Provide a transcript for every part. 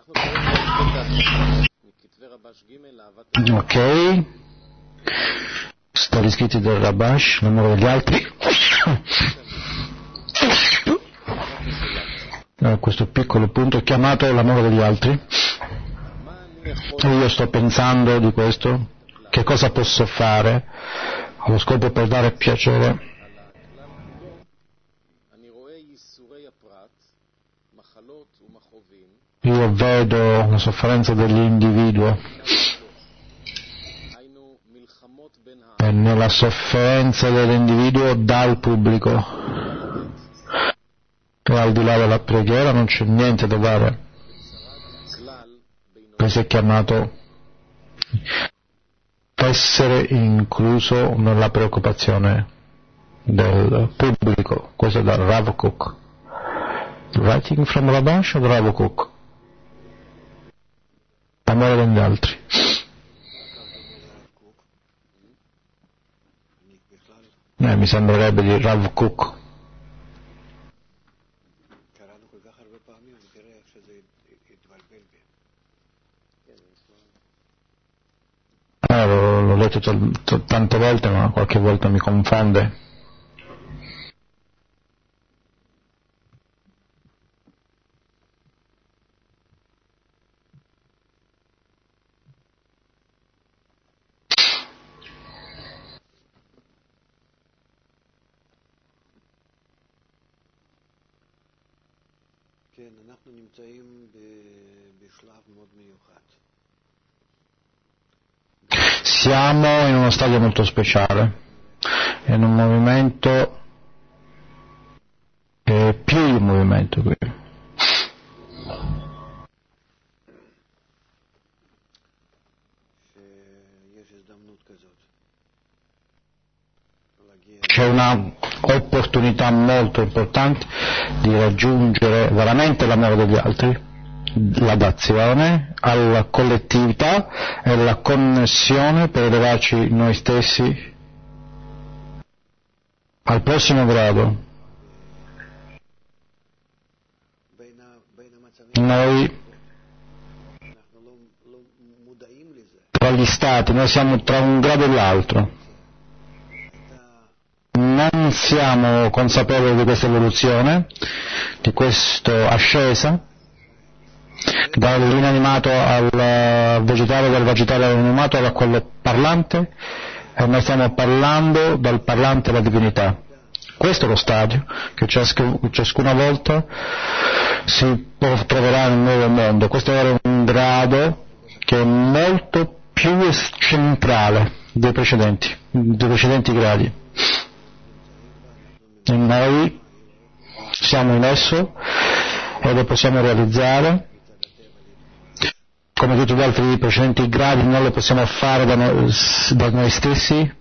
Ok, storie scritte del Rabash, l'amore degli altri. Questo piccolo punto chiamato l'amore degli altri. Io sto pensando di questo, che cosa posso fare allo scopo per dare piacere. Io vedo la sofferenza dell'individuo e nella sofferenza dell'individuo dal pubblico, e al di là della preghiera non c'è niente da dare. Questo è chiamato essere incluso nella preoccupazione del pubblico. Questo è da Rav Kook. Writing from Rabash o Rav Kook? Amore degli altri. Mi sembrerebbe di Rav Kook. L'ho letto tante volte, ma qualche volta mi confonde. Siamo in uno stadio molto speciale, in un movimento che è più di un movimento qui. C'è una opportunità molto importante di raggiungere veramente l'amore degli altri, la dazione alla collettività e la connessione per elevarci noi stessi al prossimo grado. Noi tra gli stati, noi siamo tra un grado e l'altro. Non siamo consapevoli di questa evoluzione, di questa ascesa dall'inanimato al vegetale, dal vegetale all'animato a quello parlante, e noi stiamo parlando dal parlante alla divinità. Questo è lo stadio che ciascuna volta si troverà nel nuovo mondo. Questo è un grado che è molto più centrale dei precedenti gradi. E noi siamo in esso e lo possiamo realizzare. Come tutti gli altri precedenti gradi non lo possiamo fare da noi stessi,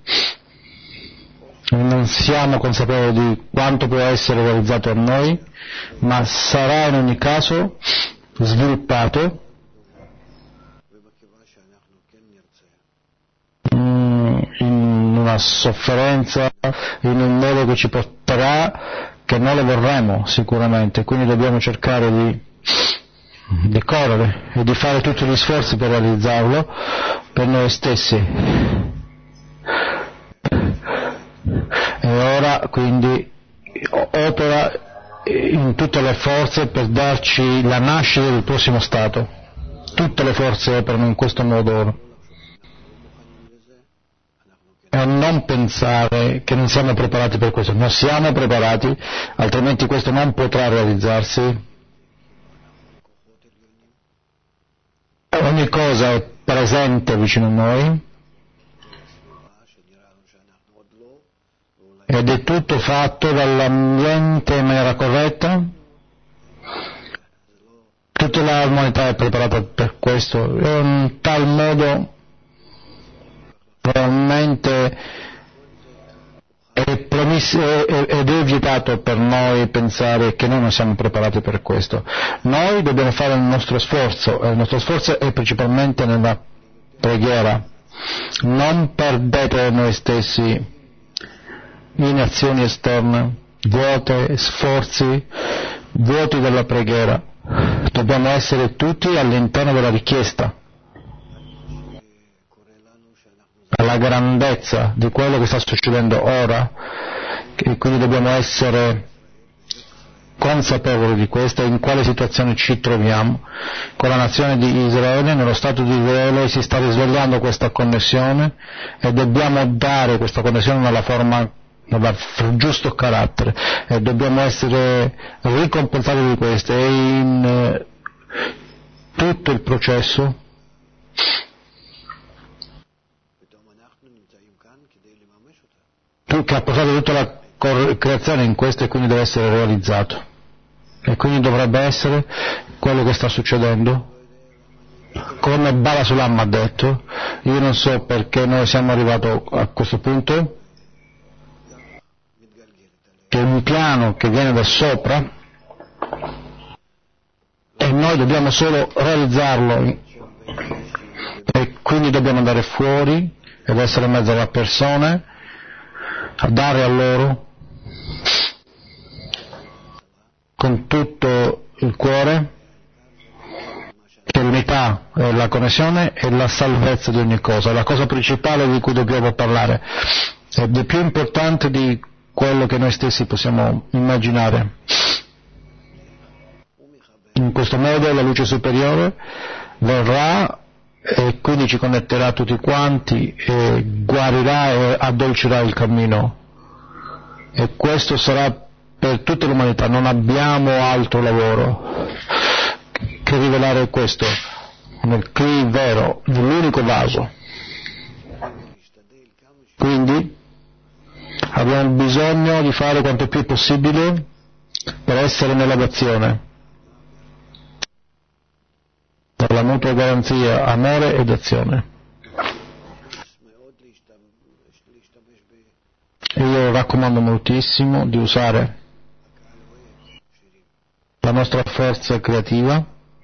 non siamo consapevoli di quanto può essere realizzato a noi, ma sarà in ogni caso sviluppato in una sofferenza, in un modo che ci porterà, che noi lo vorremmo sicuramente, quindi dobbiamo cercare di correre e di fare tutti gli sforzi per realizzarlo per noi stessi. E ora quindi opera in tutte le forze per darci la nascita del prossimo stato. Tutte le forze operano in questo modo ora. E non pensare che non siamo preparati per questo, non siamo preparati, altrimenti questo non potrà realizzarsi. Ogni cosa è presente vicino a noi ed è tutto fatto dall'ambiente in maniera corretta. Tutta l'umanità è preparata per questo, in tal modo realmente ed è vietato per noi pensare che noi non siamo preparati per questo. Noi dobbiamo fare il nostro sforzo, e il nostro sforzo è principalmente nella preghiera. Non perdete noi stessi in azioni esterne, vuote, sforzi, vuoti della preghiera. Dobbiamo essere tutti all'interno della richiesta, alla grandezza di quello che sta succedendo ora, e quindi dobbiamo essere consapevoli di questo e in quale situazione ci troviamo. Con la nazione di Israele, nello Stato di Israele si sta risvegliando questa connessione e dobbiamo dare questa connessione nella forma, nel giusto carattere, e dobbiamo essere ricompensati di questo, e in tutto il processo che ha portato tutta la creazione in questo, e quindi deve essere realizzato, e quindi dovrebbe essere quello che sta succedendo. Come Bala Sulam ha detto, io non so perché noi siamo arrivati a questo punto, che è un piano che viene da sopra e noi dobbiamo solo realizzarlo, e quindi dobbiamo andare fuori ed essere in mezzo alle persone, a dare a loro con tutto il cuore che l'unità, la connessione e la salvezza di ogni cosa, la cosa principale di cui dobbiamo parlare, è di più importante di quello che noi stessi possiamo immaginare. In questo modo la luce superiore verrà e quindi ci connetterà tutti quanti e guarirà e addolcerà il cammino, e questo sarà per tutta l'umanità. Non abbiamo altro lavoro che rivelare questo nel Kli vero, nell'unico vaso. Quindi abbiamo bisogno di fare quanto più possibile per essere nella d'azione, nella mutua garanzia, amore ed azione. Io raccomando moltissimo di usare la nostra forza creativa,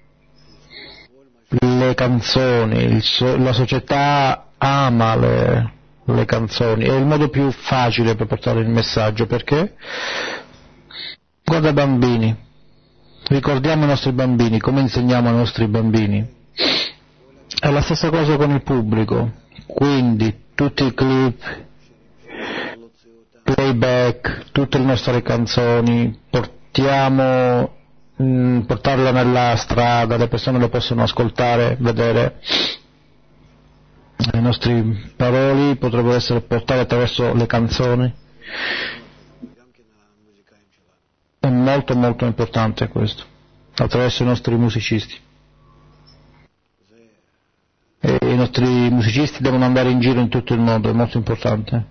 le canzoni, la società ama le canzoni, è il modo più facile per portare il messaggio, perché guarda i bambini, ricordiamo i nostri bambini, come insegniamo ai nostri bambini, è la stessa cosa con il pubblico, quindi tutti i clip, playback, tutte le nostre canzoni, portarle nella strada, le persone le possono ascoltare, vedere. Le nostre parole potrebbero essere portate attraverso le canzoni. È molto molto importante questo, attraverso i nostri musicisti. E i nostri musicisti devono andare in giro in tutto il mondo, è molto importante.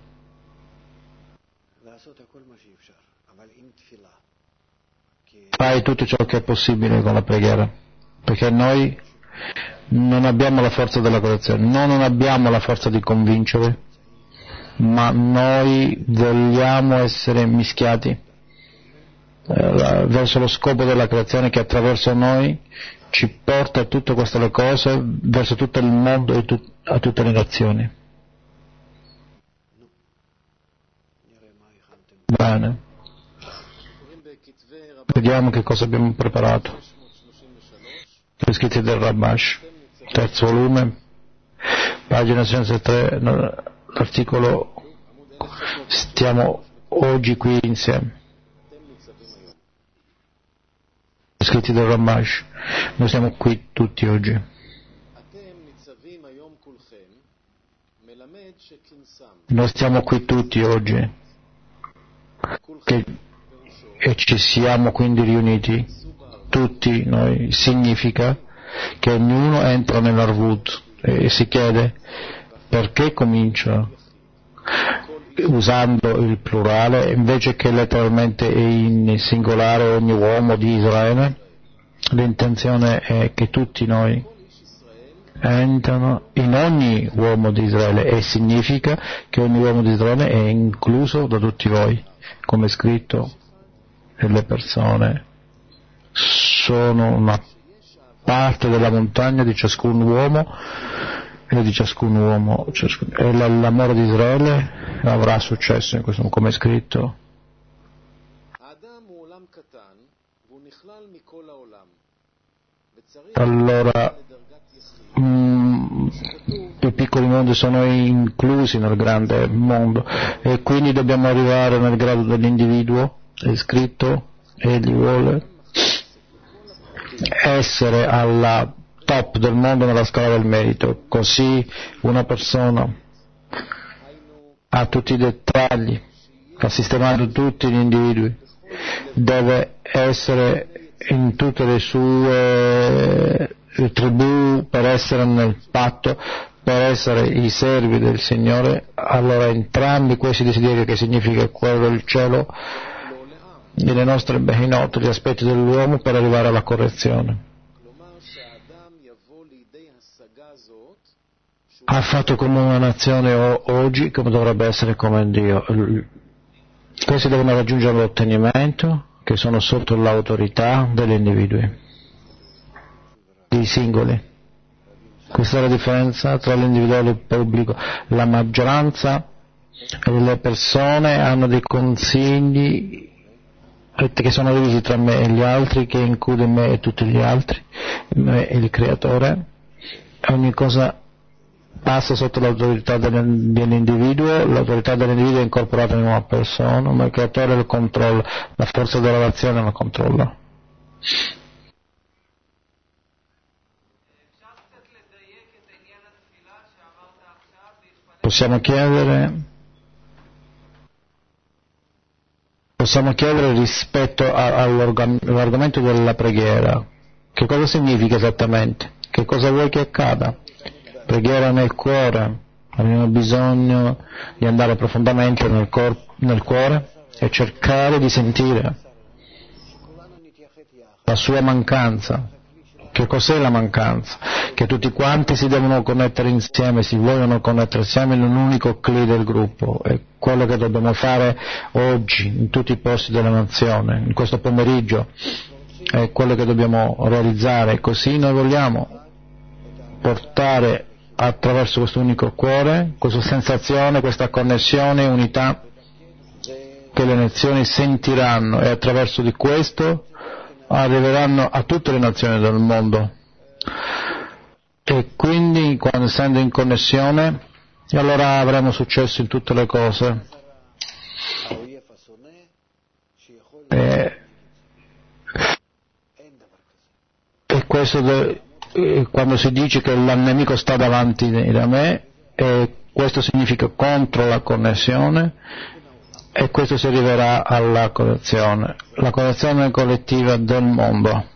Fai tutto ciò che è possibile con la preghiera, perché noi non abbiamo la forza della correzione, non abbiamo la forza di convincere, ma noi vogliamo essere mischiati verso lo scopo della creazione, che attraverso noi ci porta a tutte queste cose, verso tutto il mondo e a tutte le nazioni. Bene. Vediamo che cosa abbiamo preparato. Gli scritti del Rabash, terzo volume, pagina 63, l'articolo. Stiamo oggi qui insieme. Gli scritti del Rabash, noi siamo qui tutti oggi. Noi stiamo qui tutti oggi e ci siamo quindi riuniti tutti noi, significa che ognuno entra nell'Arvut e si chiede perché comincia usando il plurale invece che letteralmente in singolare ogni uomo di Israele. L'intenzione è che tutti noi entrano in ogni uomo di Israele, e significa che ogni uomo di Israele è incluso da tutti voi, come è scritto, e le persone sono una parte della montagna di ciascun uomo, e di ciascun uomo e l'amore di Israele avrà successo in questo, come è scritto. allora i piccoli mondi sono inclusi nel grande mondo e quindi dobbiamo arrivare nel grado dell'individuo. È scritto, egli vuole essere alla top del mondo nella scala del merito, così una persona ha tutti i dettagli, ha sistemato tutti gli individui, deve essere in tutte le sue tribù per essere nel patto, per essere i servi del Signore. Allora entrambi questi desideri, che significa quello del cielo, nelle nostre Behinot, gli aspetti dell'uomo, per arrivare alla correzione. Ha fatto come una nazione oggi, come dovrebbe essere come Dio. Questi devono raggiungere l'ottenimento, che sono sotto l'autorità degli individui, dei singoli. Questa è la differenza tra l'individuale e il pubblico. La maggioranza delle persone hanno dei consigli che sono divisi tra me e gli altri, che include me e tutti gli altri, me e il Creatore. Ogni cosa passa sotto l'autorità dell'individuo, l'autorità dell'individuo è incorporata in una persona, ma il Creatore lo controlla, la forza della relazione lo controlla. Possiamo chiedere rispetto all'argomento della preghiera. Che cosa significa esattamente? Che cosa vuoi che accada? Preghiera nel cuore. Abbiamo bisogno di andare profondamente nel cuore e cercare di sentire la sua mancanza. Che cos'è la mancanza? Che tutti quanti si devono connettere insieme, si vogliono connettere insieme in un unico cli del gruppo. È quello che dobbiamo fare oggi, in tutti i posti della nazione, in questo pomeriggio. È quello che dobbiamo realizzare. Così noi vogliamo portare attraverso questo unico cuore, questa sensazione, questa connessione, unità, che le nazioni sentiranno, e attraverso di questo arriveranno a tutte le nazioni del mondo. E quindi, quando essendo in connessione, allora avremo successo in tutte le cose. E questo quando si dice che il nemico sta davanti da me, questo significa contro la connessione, e questo si arriverà alla correzione, la correzione collettiva del mondo,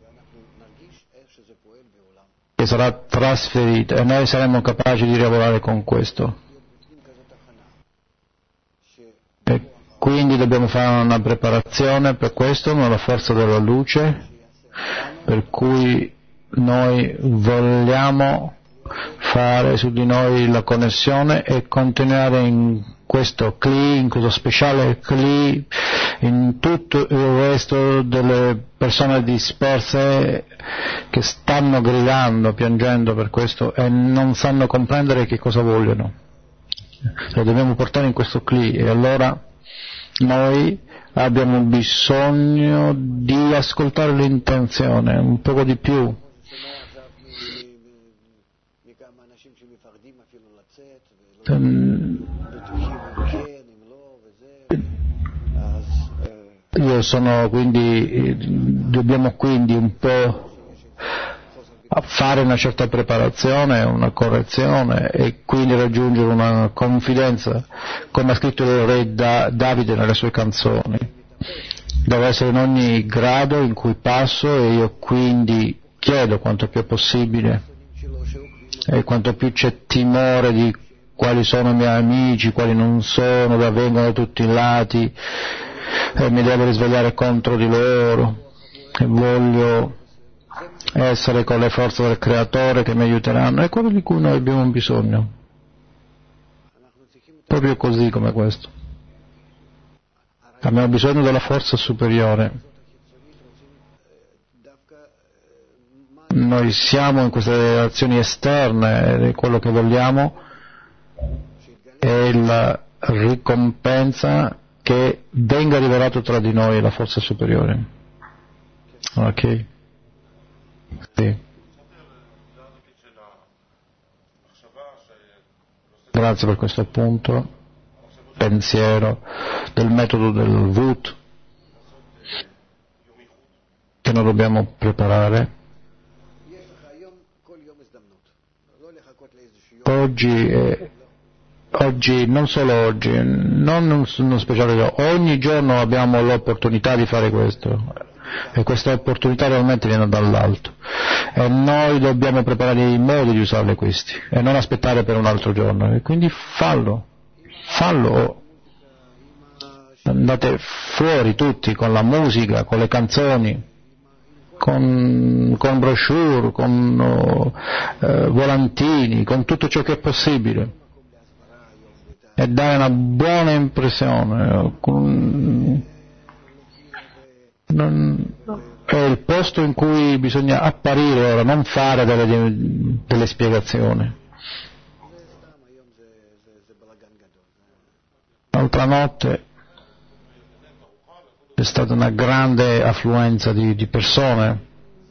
che sarà trasferita, e noi saremo capaci di lavorare con questo. E quindi dobbiamo fare una preparazione per questo, nella forza della luce, per cui noi vogliamo fare su di noi la connessione e continuare in questo CLI, in questo speciale CLI, in tutto il resto delle persone disperse che stanno gridando, piangendo per questo e non sanno comprendere che cosa vogliono. Lo dobbiamo portare in questo CLI, e allora noi abbiamo bisogno di ascoltare l'intenzione un poco di più. Dobbiamo quindi un po' fare una certa preparazione, una correzione, e quindi raggiungere una confidenza, come ha scritto il re Davide nelle sue canzoni. Devo essere in ogni grado in cui passo, e io quindi chiedo quanto più è possibile, e quanto più c'è timore di quali sono i miei amici, quali non sono, da vengono da tutti i lati, e mi devo risvegliare contro di loro, e voglio essere con le forze del Creatore che mi aiuteranno. È quello di cui noi abbiamo bisogno, proprio così come questo. Abbiamo bisogno della forza superiore. Noi siamo in queste relazioni esterne, e quello che vogliamo è la ricompensa che venga rivelato tra di noi la forza superiore. Ok? Sì. Grazie per questo appunto, pensiero del metodo del VUT che noi dobbiamo preparare. Oggi, non solo oggi, non uno speciale, ogni giorno abbiamo l'opportunità di fare questo e questa opportunità realmente viene dall'alto e noi dobbiamo preparare i modi di usarle questi e non aspettare per un altro giorno e quindi fallo, andate fuori tutti con la musica, con le canzoni, con brochure, con volantini, con tutto ciò che è possibile e dare una buona impressione. È il posto in cui bisogna apparire ora, non fare delle spiegazioni. L'altra notte c'è stata una grande affluenza di persone.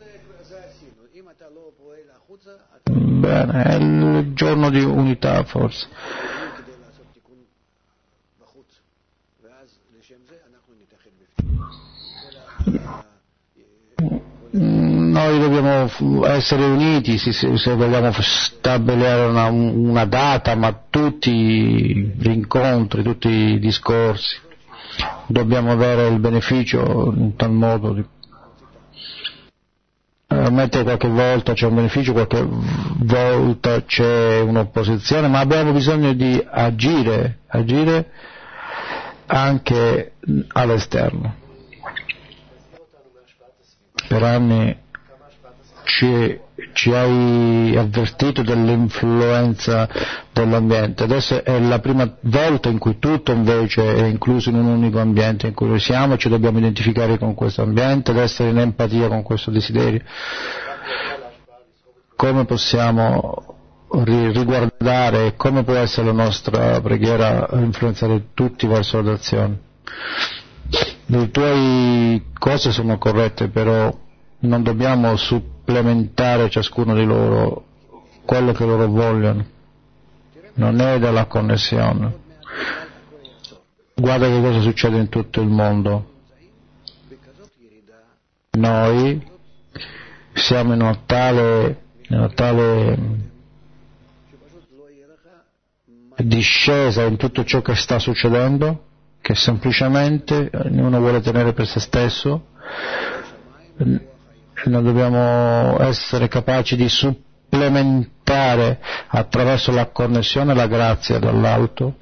Bene, è il giorno di unità forse. Noi dobbiamo essere uniti se vogliamo stabilire una data, ma tutti i incontri, tutti i discorsi dobbiamo avere il beneficio in tal modo di Realmente qualche volta c'è un beneficio, qualche volta c'è un'opposizione, ma abbiamo bisogno di agire anche all'esterno. Per anni ci hai avvertito dell'influenza dell'ambiente, adesso è la prima volta in cui tutto invece è incluso in un unico ambiente in cui noi siamo, ci dobbiamo identificare con questo ambiente ed essere in empatia con questo desiderio. Come possiamo riguardare e come può essere la nostra preghiera influenzare tutti verso l'azione? Le tue cose sono corrette, però non dobbiamo supplementare ciascuno di loro quello che loro vogliono, non è della connessione. Guarda che cosa succede in tutto il mondo. Noi siamo in una tale discesa in tutto ciò che sta succedendo che semplicemente ognuno vuole tenere per se stesso. Noi dobbiamo essere capaci di supplementare attraverso la connessione la grazia dall'alto.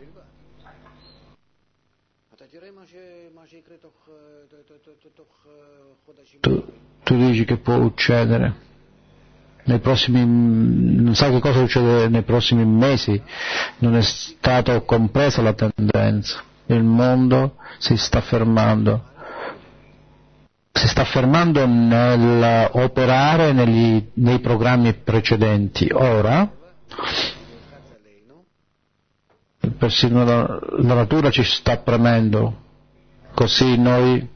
Tu dici che può succedere nei prossimi, non sai che cosa succede nei prossimi mesi, non è stata compresa la tendenza, il mondo si sta fermando nell'operare nei programmi precedenti. Ora persino la natura ci sta premendo, così noi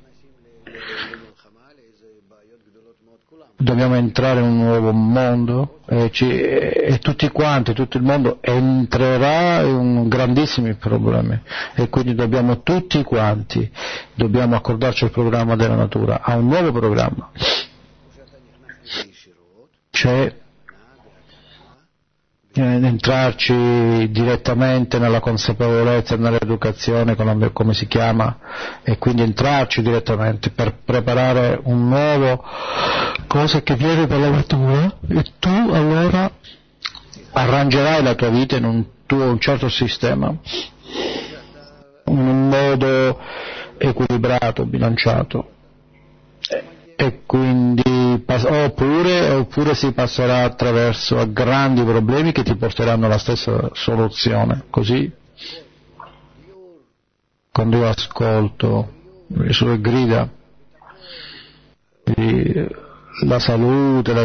dobbiamo entrare in un nuovo mondo e tutti quanti, tutto il mondo entrerà in grandissimi problemi e quindi dobbiamo tutti quanti accordarci al programma della natura, a un nuovo programma. Cioè entrarci direttamente nella consapevolezza, nell'educazione, come si chiama, e quindi entrarci direttamente per preparare un nuovo cosa che viene dalla natura e tu allora arrangerai la tua vita in un certo sistema, in un modo equilibrato, bilanciato. E quindi oppure si passerà attraverso grandi problemi che ti porteranno alla stessa soluzione. Così quando io ascolto le sue grida, la salute,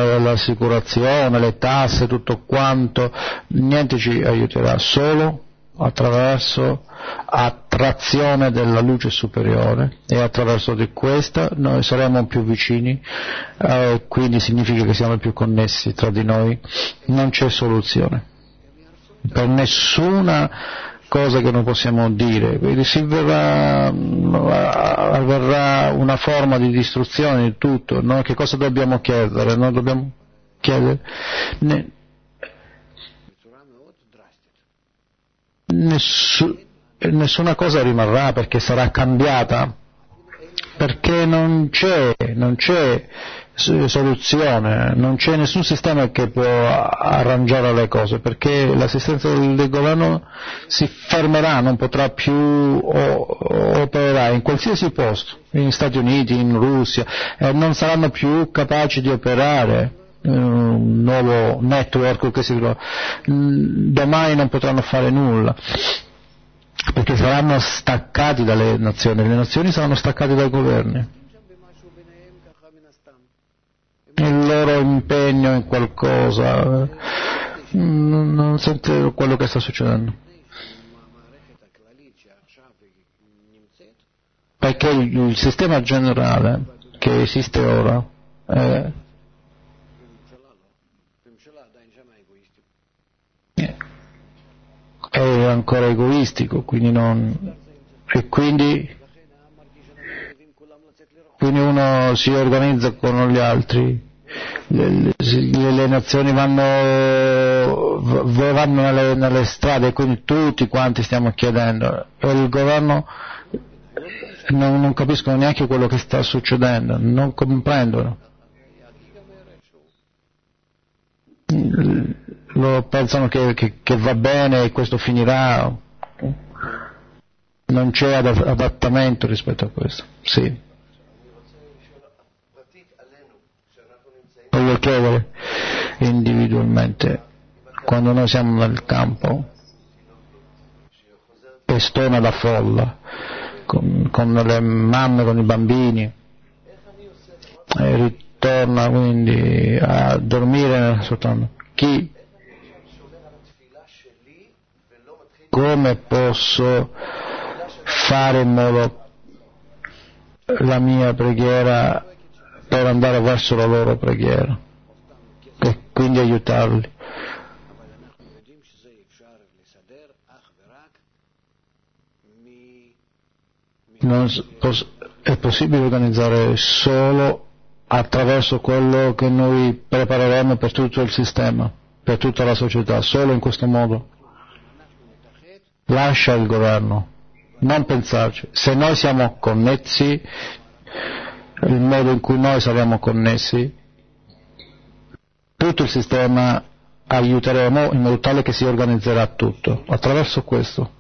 l'assicurazione, le tasse, tutto quanto, niente ci aiuterà, solo attraverso attrazione della luce superiore, e attraverso di questa noi saremo più vicini, quindi significa che siamo più connessi tra di noi. Non c'è soluzione per nessuna cosa che noi possiamo dire, quindi avverrà una forma di distruzione di tutto. Noi che cosa dobbiamo chiedere? Noi dobbiamo chiedere nessuna cosa rimarrà, perché sarà cambiata, perché non c'è soluzione, non c'è nessun sistema che può arrangiare le cose, perché l'assistenza del governo si fermerà, non potrà più operare in qualsiasi posto, negli Stati Uniti, in Russia, non saranno più capaci di operare un nuovo network che domani non potranno fare nulla, perché saranno staccati dalle nazioni, le nazioni saranno staccate dai governi. Il loro impegno in qualcosa non sente quello che sta succedendo, perché il sistema generale che esiste ora è ancora egoistico, quindi uno si organizza con gli altri, le nazioni vanno nelle strade, quindi tutti quanti stiamo chiedendo, e il governo non capiscono neanche quello che sta succedendo, non comprendono. Loro pensano che va bene e questo finirà, non c'è adattamento rispetto a questo. Sì. Voglio chiedere individualmente, quando noi siamo nel campo e stona la folla con le mamme, con i bambini, e ritorna quindi a dormire soltanto, come posso fare in modo la mia preghiera per andare verso la loro preghiera e quindi aiutarli? È possibile organizzare solo attraverso quello che noi prepareremo per tutto il sistema, per tutta la società, solo in questo modo. Lascia il governo, non pensarci. Se noi siamo connessi, il modo in cui noi saremo connessi, tutto il sistema aiuteremo in modo tale che si organizzerà tutto attraverso questo,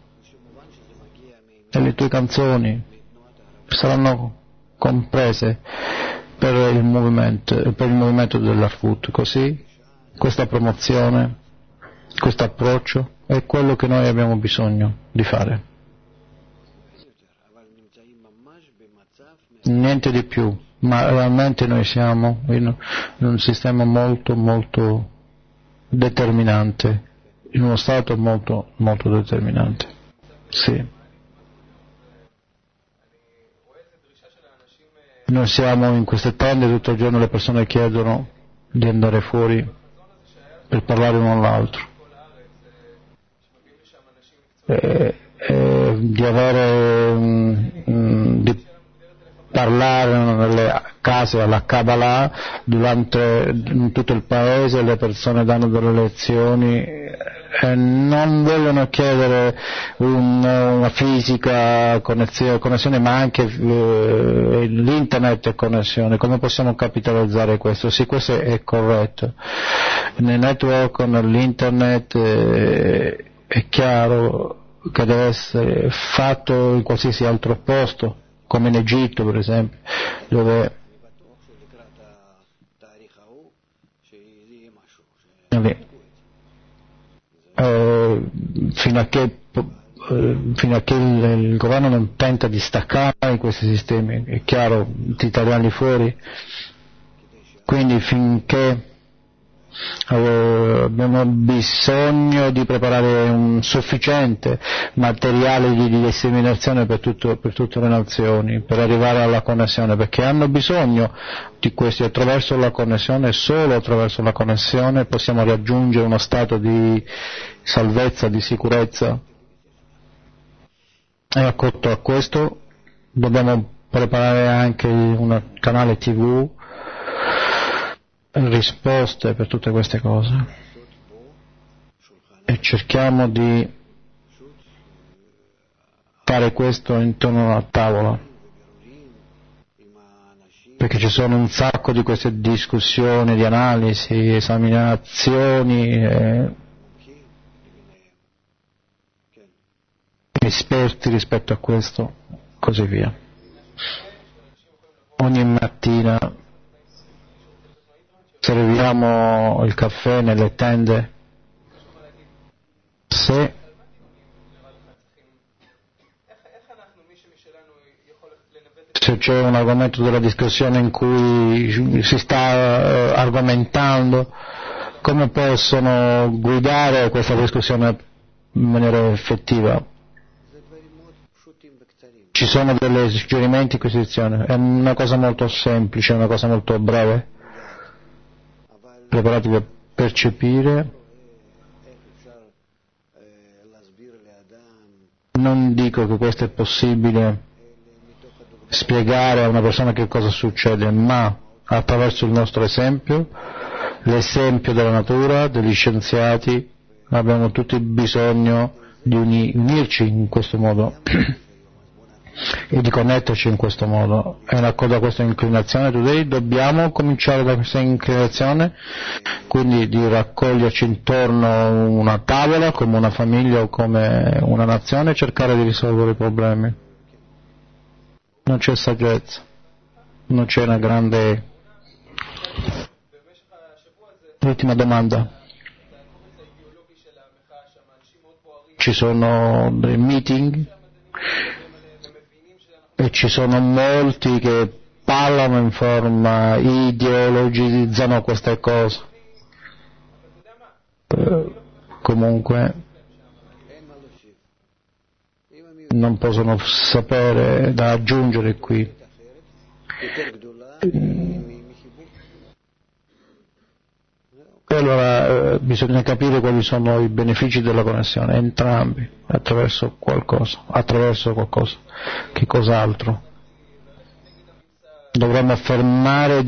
e le tue canzoni saranno comprese per il movimento dell'Arfut. Così questa promozione, questo approccio è quello che noi abbiamo bisogno di fare, niente di più. Ma realmente noi siamo in un sistema molto molto determinante, in uno stato molto molto determinante. Sì. Noi siamo in queste tende, tutto il giorno le persone chiedono di andare fuori per parlare uno all'altro, di parlare nelle case alla Kabbalah in tutto il paese. Le persone danno delle lezioni e non vogliono chiedere una fisica connessione, ma anche l'internet e connessione. Come possiamo capitalizzare questo? Sì, questo è corretto. Nel network, nell'internet è chiaro che deve essere fatto in qualsiasi altro posto, come in Egitto per esempio, dove fino a che il governo non tenta di staccare questi sistemi, è chiaro, di tagliarli fuori, quindi finché Abbiamo bisogno di preparare un sufficiente materiale di disseminazione per tutte le nazioni, per arrivare alla connessione, perché hanno bisogno di questi. Attraverso la connessione, solo attraverso la connessione possiamo raggiungere uno stato di salvezza, di sicurezza. E accanto a questo dobbiamo preparare anche un canale TV, risposte per tutte queste cose, e cerchiamo di fare questo intorno a una tavola, perché ci sono un sacco di queste discussioni, di analisi, esaminazioni, esperti rispetto a questo, così via. Ogni mattina serviamo il caffè nelle tende. Se c'è un argomento della discussione in cui si sta argomentando, come possono guidare questa discussione in maniera effettiva? Ci sono dei suggerimenti in questa direzione, è una cosa molto semplice, una cosa molto breve, preparati per percepire. Non dico che questo è possibile spiegare a una persona che cosa succede, ma attraverso il nostro esempio, l'esempio della natura, degli scienziati, abbiamo tutti bisogno di unirci in questo modo e di connetterci in questo modo. E in accordo a questa inclinazione today dobbiamo cominciare da questa inclinazione, quindi di raccoglierci intorno a una tavola come una famiglia o come una nazione e cercare di risolvere i problemi. Non c'è saggezza, non c'è una grande... L'ultima domanda. Ci sono dei meeting e ci sono molti che parlano in forma, ideologizzano queste cose. Comunque non possono sapere da aggiungere qui. E allora bisogna capire quali sono i benefici della connessione, entrambi, attraverso qualcosa. Che cos'altro? Dovremmo fermare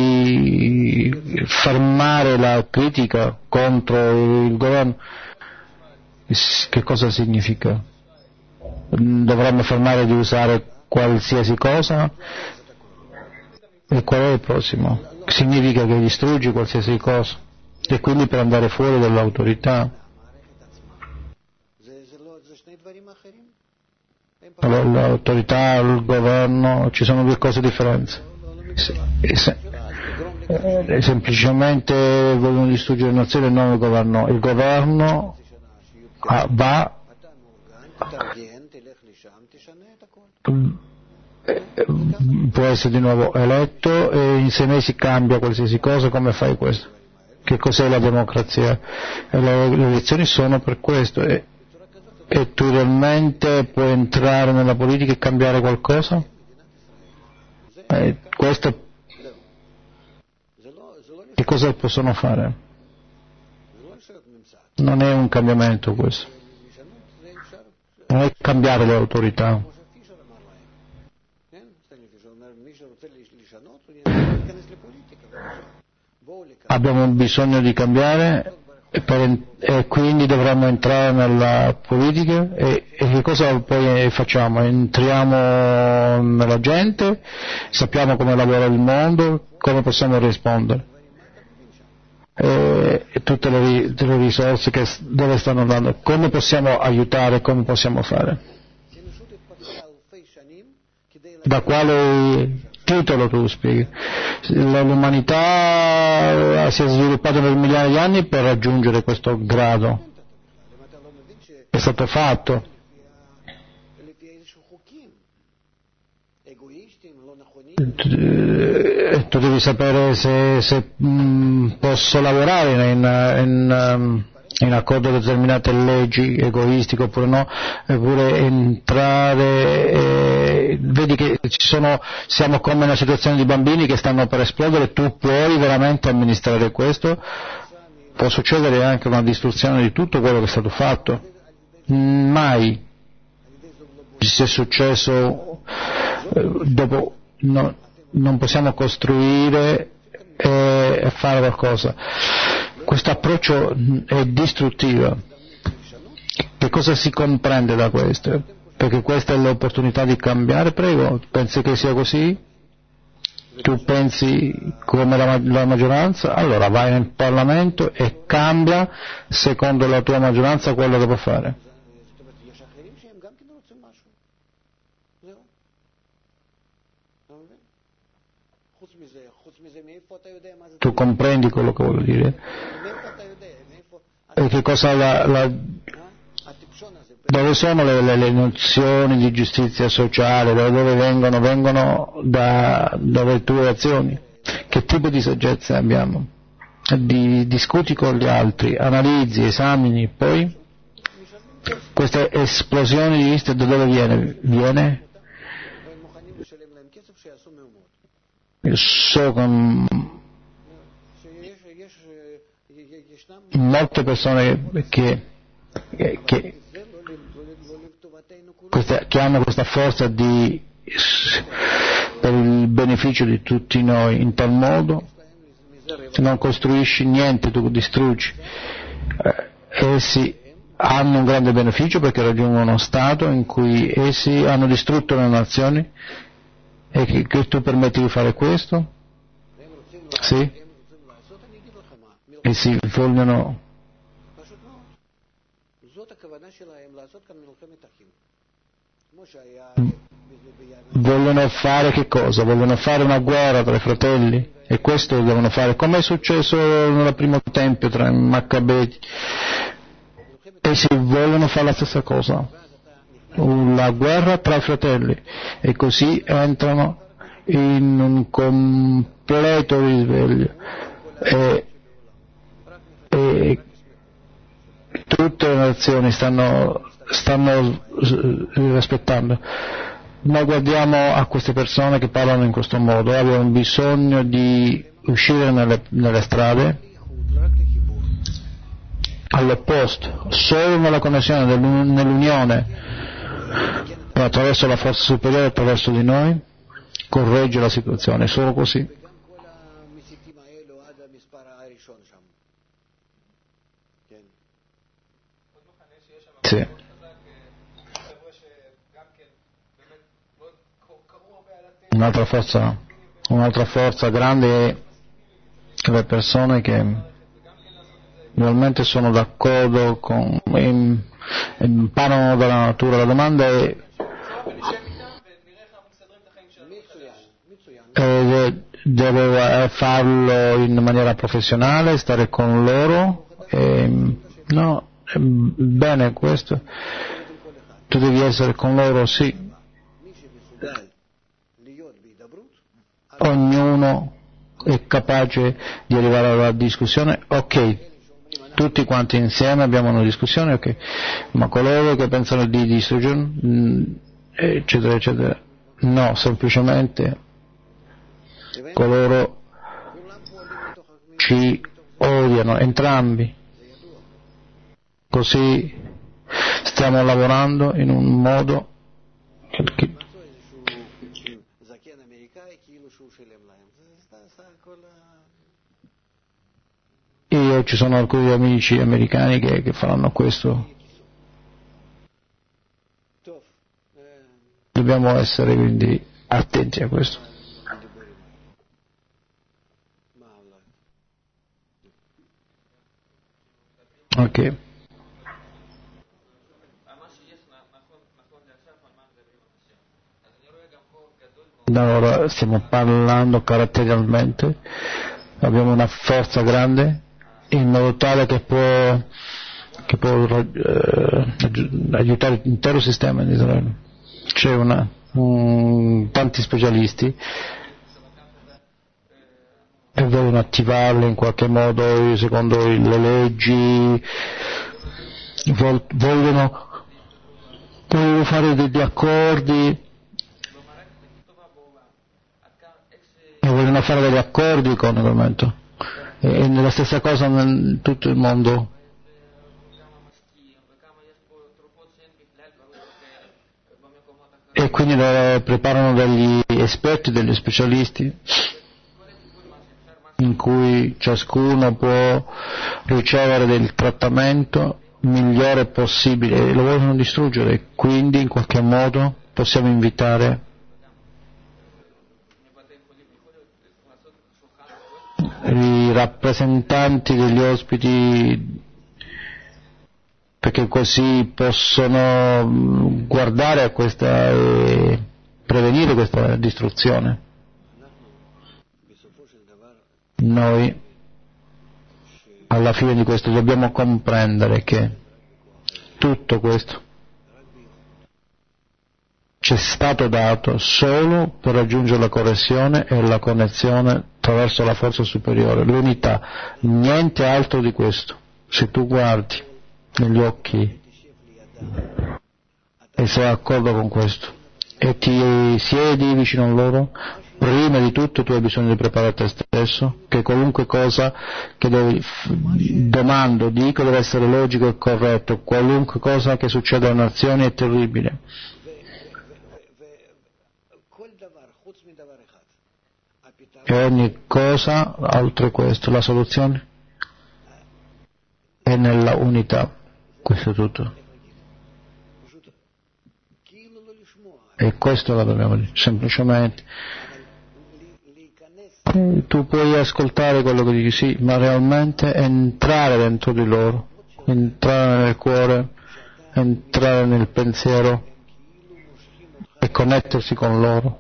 la critica contro il governo. Che cosa significa? Dovremmo fermare di usare qualsiasi cosa? E qual è il prossimo? Significa che distruggi qualsiasi cosa e quindi per andare fuori dall'autorità. Allora, l'autorità, il governo, ci sono due cose differenti. Semplicemente vogliono distruggere le nazioni e non il governo. Il governo va, può essere di nuovo eletto e in 6 mesi cambia qualsiasi cosa. Come fai questo? Che cos'è la democrazia? E le elezioni sono per questo, e tu realmente puoi entrare nella politica e cambiare qualcosa? Questo, che cosa possono fare? Non è un cambiamento questo, non è cambiare le autorità. Abbiamo bisogno di cambiare e quindi dovremmo entrare nella politica e che cosa poi facciamo? Entriamo nella gente, sappiamo come lavora il mondo, come possiamo rispondere e tutte le risorse che dove stanno andando, come possiamo aiutare, come possiamo fare, da quale titolo tu spieghi. L'umanità si è sviluppata per migliaia di anni per raggiungere questo grado, è stato fatto. tu devi sapere se posso lavorare in accordo con determinate leggi egoistiche oppure no, eppure entrare, vedi che siamo come in una situazione di bambini che stanno per esplodere, tu puoi veramente amministrare questo? Può succedere anche una distruzione di tutto quello che è stato fatto? Mai se è successo dopo. No, non possiamo costruire e fare qualcosa. Questo approccio è distruttivo. Che cosa si comprende da questo? Perché questa è l'opportunità di cambiare, prego. Pensi che sia così? Tu pensi come la maggioranza? Allora vai nel Parlamento e cambia secondo la tua maggioranza quello che può fare. Tu comprendi quello che voglio dire? E che cosa dove sono le nozioni di giustizia sociale? Da dove vengono? Vengono dalle tue azioni. Che tipo di saggezza abbiamo? Discuti con gli altri, analizzi, esamini, poi questa esplosione di vista da dove viene? Viene? Io so con molte persone che hanno questa forza per il beneficio di tutti noi, in tal modo non costruisci niente, tu distruggi. Essi hanno un grande beneficio perché raggiungono uno stato in cui essi hanno distrutto le nazioni e che tu permetti di fare questo? Sì? E si vogliono fare che cosa? Vogliono fare una guerra tra i fratelli e questo devono fare, come è successo nel primo tempio tra i Maccabei, e si vogliono fare la stessa cosa, la guerra tra i fratelli, e così entrano in un completo risveglio e tutte le nazioni stanno rispettando. Noi guardiamo a queste persone che parlano in questo modo, abbiamo bisogno di uscire nelle strade all'opposto, solo nella connessione, nell'unione, attraverso la forza superiore, attraverso di noi, corregge la situazione, solo così. Sì. Un'altra forza grande è le persone che realmente sono d'accordo imparano dalla natura. La domanda è deve farlo in maniera professionale, stare con loro? No, bene questo. Tu devi essere con loro, sì. Ognuno è capace di arrivare alla discussione, ok, tutti quanti insieme abbiamo una discussione, ok, ma coloro che pensano di distruggere, eccetera, eccetera, no, semplicemente coloro ci odiano, entrambi, così stiamo lavorando in un modo che ci sono alcuni amici americani che faranno questo. Dobbiamo essere quindi attenti a questo. Ok. Allora stiamo parlando caratterialmente, abbiamo una forza grande in modo tale che può aiutare l'intero sistema di Israele. C'è tanti specialisti e vogliono attivarle in qualche modo secondo le leggi, vogliono fare degli accordi e vogliono fare degli accordi con il governamento, e nella stessa cosa in tutto il mondo. E quindi preparano degli esperti, degli specialisti, in cui ciascuno può ricevere del trattamento migliore possibile, e lo vogliono distruggere, quindi in qualche modo possiamo invitare i rappresentanti degli ospiti, perché così possono guardare a questa e prevenire questa distruzione. Noi alla fine di questo dobbiamo comprendere che tutto questo ci è stato dato solo per raggiungere la correzione e la connessione attraverso la forza superiore, l'unità, niente altro di questo. Se tu guardi negli occhi e sei d'accordo con questo e ti siedi vicino a loro, prima di tutto tu hai bisogno di preparare te stesso, che qualunque cosa che dico deve essere logico e corretto, qualunque cosa che succeda alle nazioni è terribile. E ogni cosa, oltre questo, la soluzione è nella unità, questo è tutto. E questo lo dobbiamo dire, semplicemente. Tu puoi ascoltare quello che dici, sì, ma realmente entrare dentro di loro, entrare nel cuore, entrare nel pensiero e connettersi con loro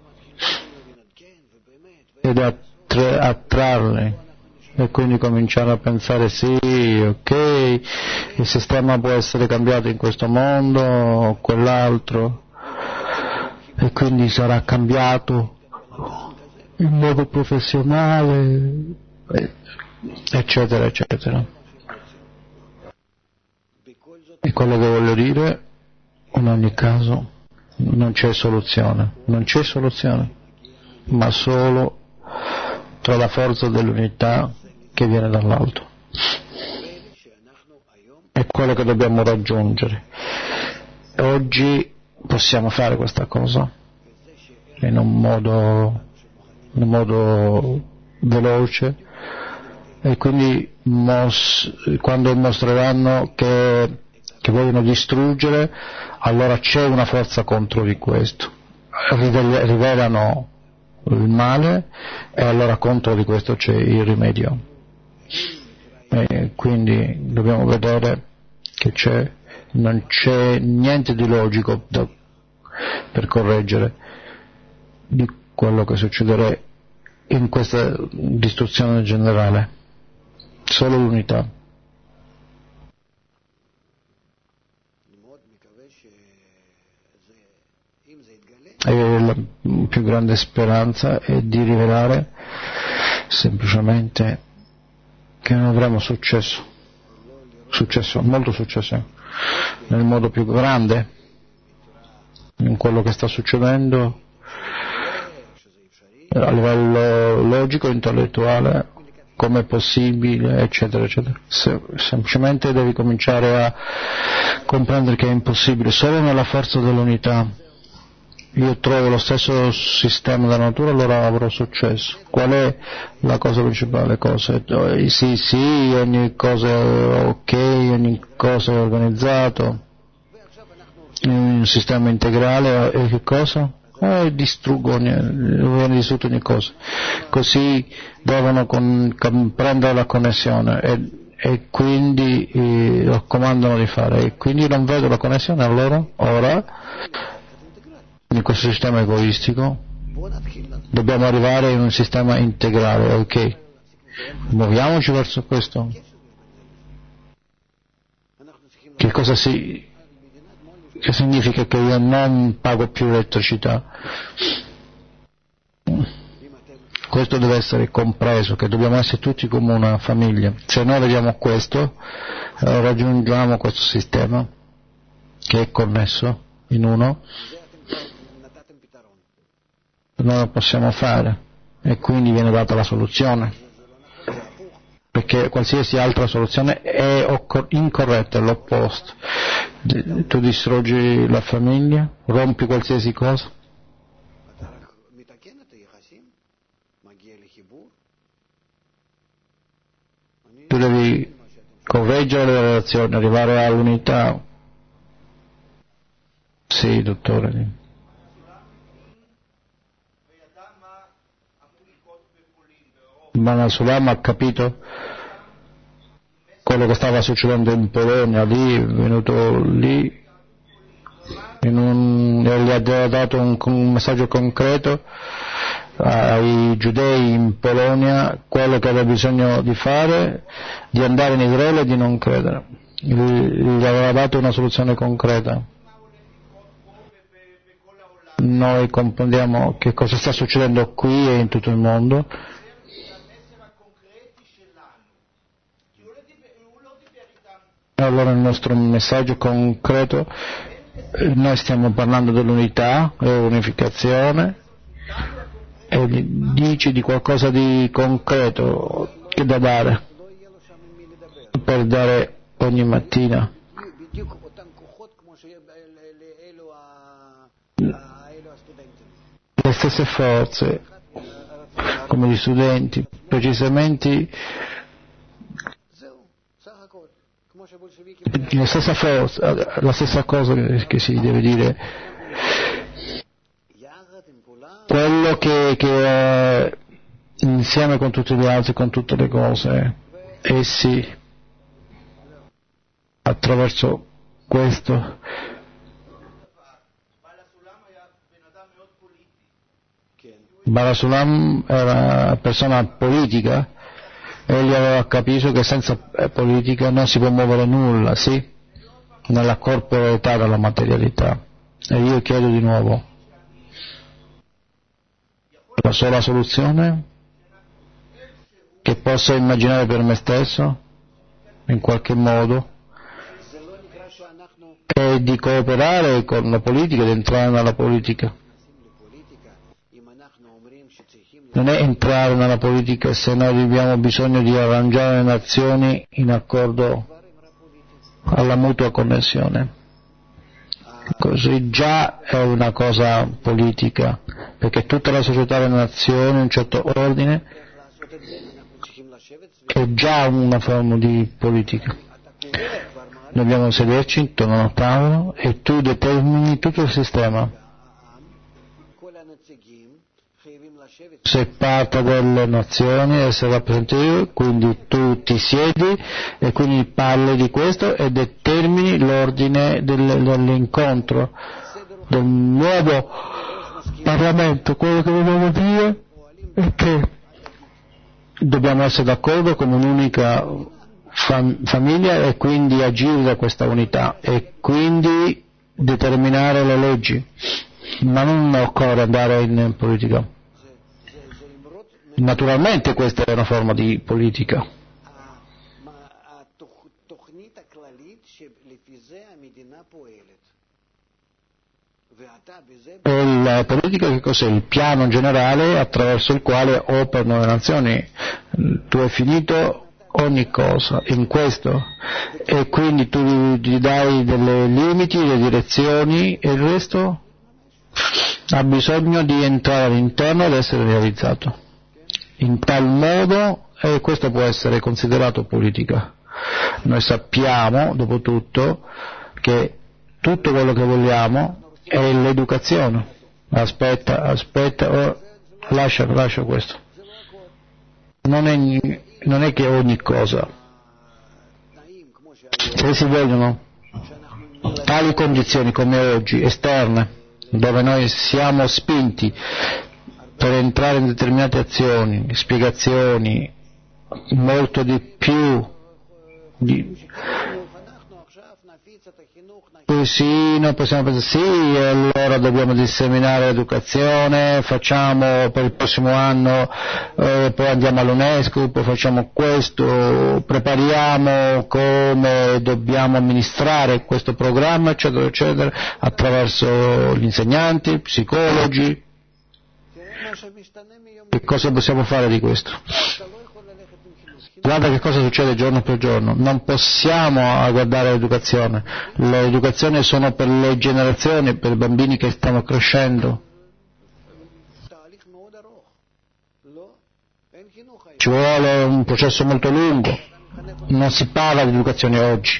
ed attrarli, e quindi cominciare a pensare sì, ok, il sistema può essere cambiato in questo mondo o quell'altro, e quindi sarà cambiato in modo professionale, eccetera, eccetera. E quello che voglio dire, in ogni caso, non c'è soluzione, ma solo tra la forza dell'unità che viene dall'alto. È quello che dobbiamo raggiungere. Oggi possiamo fare questa cosa in un modo veloce, e quindi quando mostreranno che vogliono distruggere, allora c'è una forza contro di questo, rivelano il male e allora contro di questo c'è il rimedio, e quindi dobbiamo vedere che non c'è niente di logico per correggere di quello che succederà in questa distruzione generale, solo l'unità. E la più grande speranza è di rivelare semplicemente che non avremo successo, molto successo, nel modo più grande in quello che sta succedendo a livello logico, intellettuale, come è possibile, eccetera, eccetera. Semplicemente devi cominciare a comprendere che è impossibile, solo nella forza dell'unità. Io trovo lo stesso sistema della natura, allora avrò successo. Qual è la cosa principale? Sì, ogni cosa è ok, ogni cosa è organizzato, un sistema integrale, e che cosa? Viene distrutto ogni cosa. Così devono comprendere la connessione e quindi raccomandano di fare, e quindi non vedo la connessione, allora ora in questo sistema egoistico dobbiamo arrivare in un sistema integrale, ok? Muoviamoci verso questo. Che significa che io non pago più elettricità? Questo deve essere compreso, che dobbiamo essere tutti come una famiglia. Se noi vediamo questo, raggiungiamo questo sistema che è connesso in uno, noi lo possiamo fare e quindi viene data la soluzione, perché qualsiasi altra soluzione è incorretta, è l'opposto. Tu distruggi la famiglia, rompi qualsiasi cosa. Tu devi correggere le relazioni, arrivare all'unità. Sì, dottore. Ma Sulam ha capito quello che stava succedendo in Polonia, lì, è venuto lì e gli ha dato un messaggio concreto ai giudei in Polonia, quello che aveva bisogno di fare, di andare in Israele e di non credere. Gli aveva dato una soluzione concreta. Noi comprendiamo che cosa sta succedendo qui e in tutto il mondo. Allora il nostro messaggio concreto, noi stiamo parlando dell'unità e dell'unificazione, e dici di qualcosa di concreto che da dare, per dare ogni mattina. Le stesse forze, come gli studenti, precisamente la stessa forza, la stessa cosa che si deve dire, quello che insieme con tutti gli altri, con tutte le cose, essi attraverso questo. Barasulam era una persona politica, egli aveva capito che senza politica non si può muovere nulla, sì, nella corporeità della materialità. E io chiedo di nuovo, la sola soluzione che posso immaginare per me stesso, in qualche modo, è di cooperare con la politica, di entrare nella politica. Non è entrare nella politica se noi abbiamo bisogno di arrangiare le nazioni in accordo alla mutua connessione. Così già è una cosa politica, perché tutta la società delle nazioni, un certo ordine, è già una forma di politica. Dobbiamo sederci intorno a un tavolo e tu determini tutto il sistema. Se parte delle nazioni essere rappresentato, quindi tu ti siedi e quindi parli di questo e determini l'ordine dell'incontro del nuovo Parlamento. Quello che vogliamo dire è che dobbiamo essere d'accordo come un'unica famiglia e quindi agire da questa unità e quindi determinare le leggi, ma non occorre andare in politica. Naturalmente questa è una forma di politica. E la politica che cos'è? Il piano generale attraverso il quale operano le nazioni. Tu hai finito ogni cosa in questo e quindi tu gli dai delle limiti, delle direzioni e il resto ha bisogno di entrare all'interno ed essere realizzato. In tal modo, e questo può essere considerato politica. Noi sappiamo, dopo tutto, che tutto quello che vogliamo è l'educazione. Aspetta, lascia questo. Non è che ogni cosa. Se si vogliono tali condizioni come oggi, esterne, dove noi siamo spinti per entrare in determinate azioni, spiegazioni, molto di più Sì, noi possiamo pensare, sì, allora dobbiamo disseminare l'educazione, facciamo per il prossimo anno, poi andiamo all'UNESCO, poi facciamo questo, prepariamo come dobbiamo amministrare questo programma, eccetera, eccetera, attraverso gli insegnanti, psicologi. Che cosa possiamo fare di questo? Guarda che cosa succede giorno per giorno, non possiamo guardare l'educazione, l'educazione sono per le generazioni, per i bambini che stanno crescendo. Ci vuole un processo molto lungo, non si parla di educazione oggi,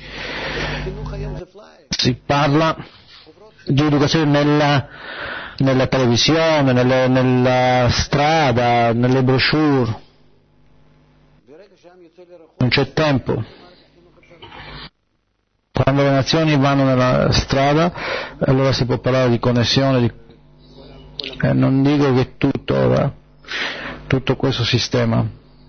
si parla di educazione nella televisione, nella strada, nelle brochure. Non c'è tempo. Quando le nazioni vanno nella strada, allora si può parlare di connessione, non dico che tutto questo sistema,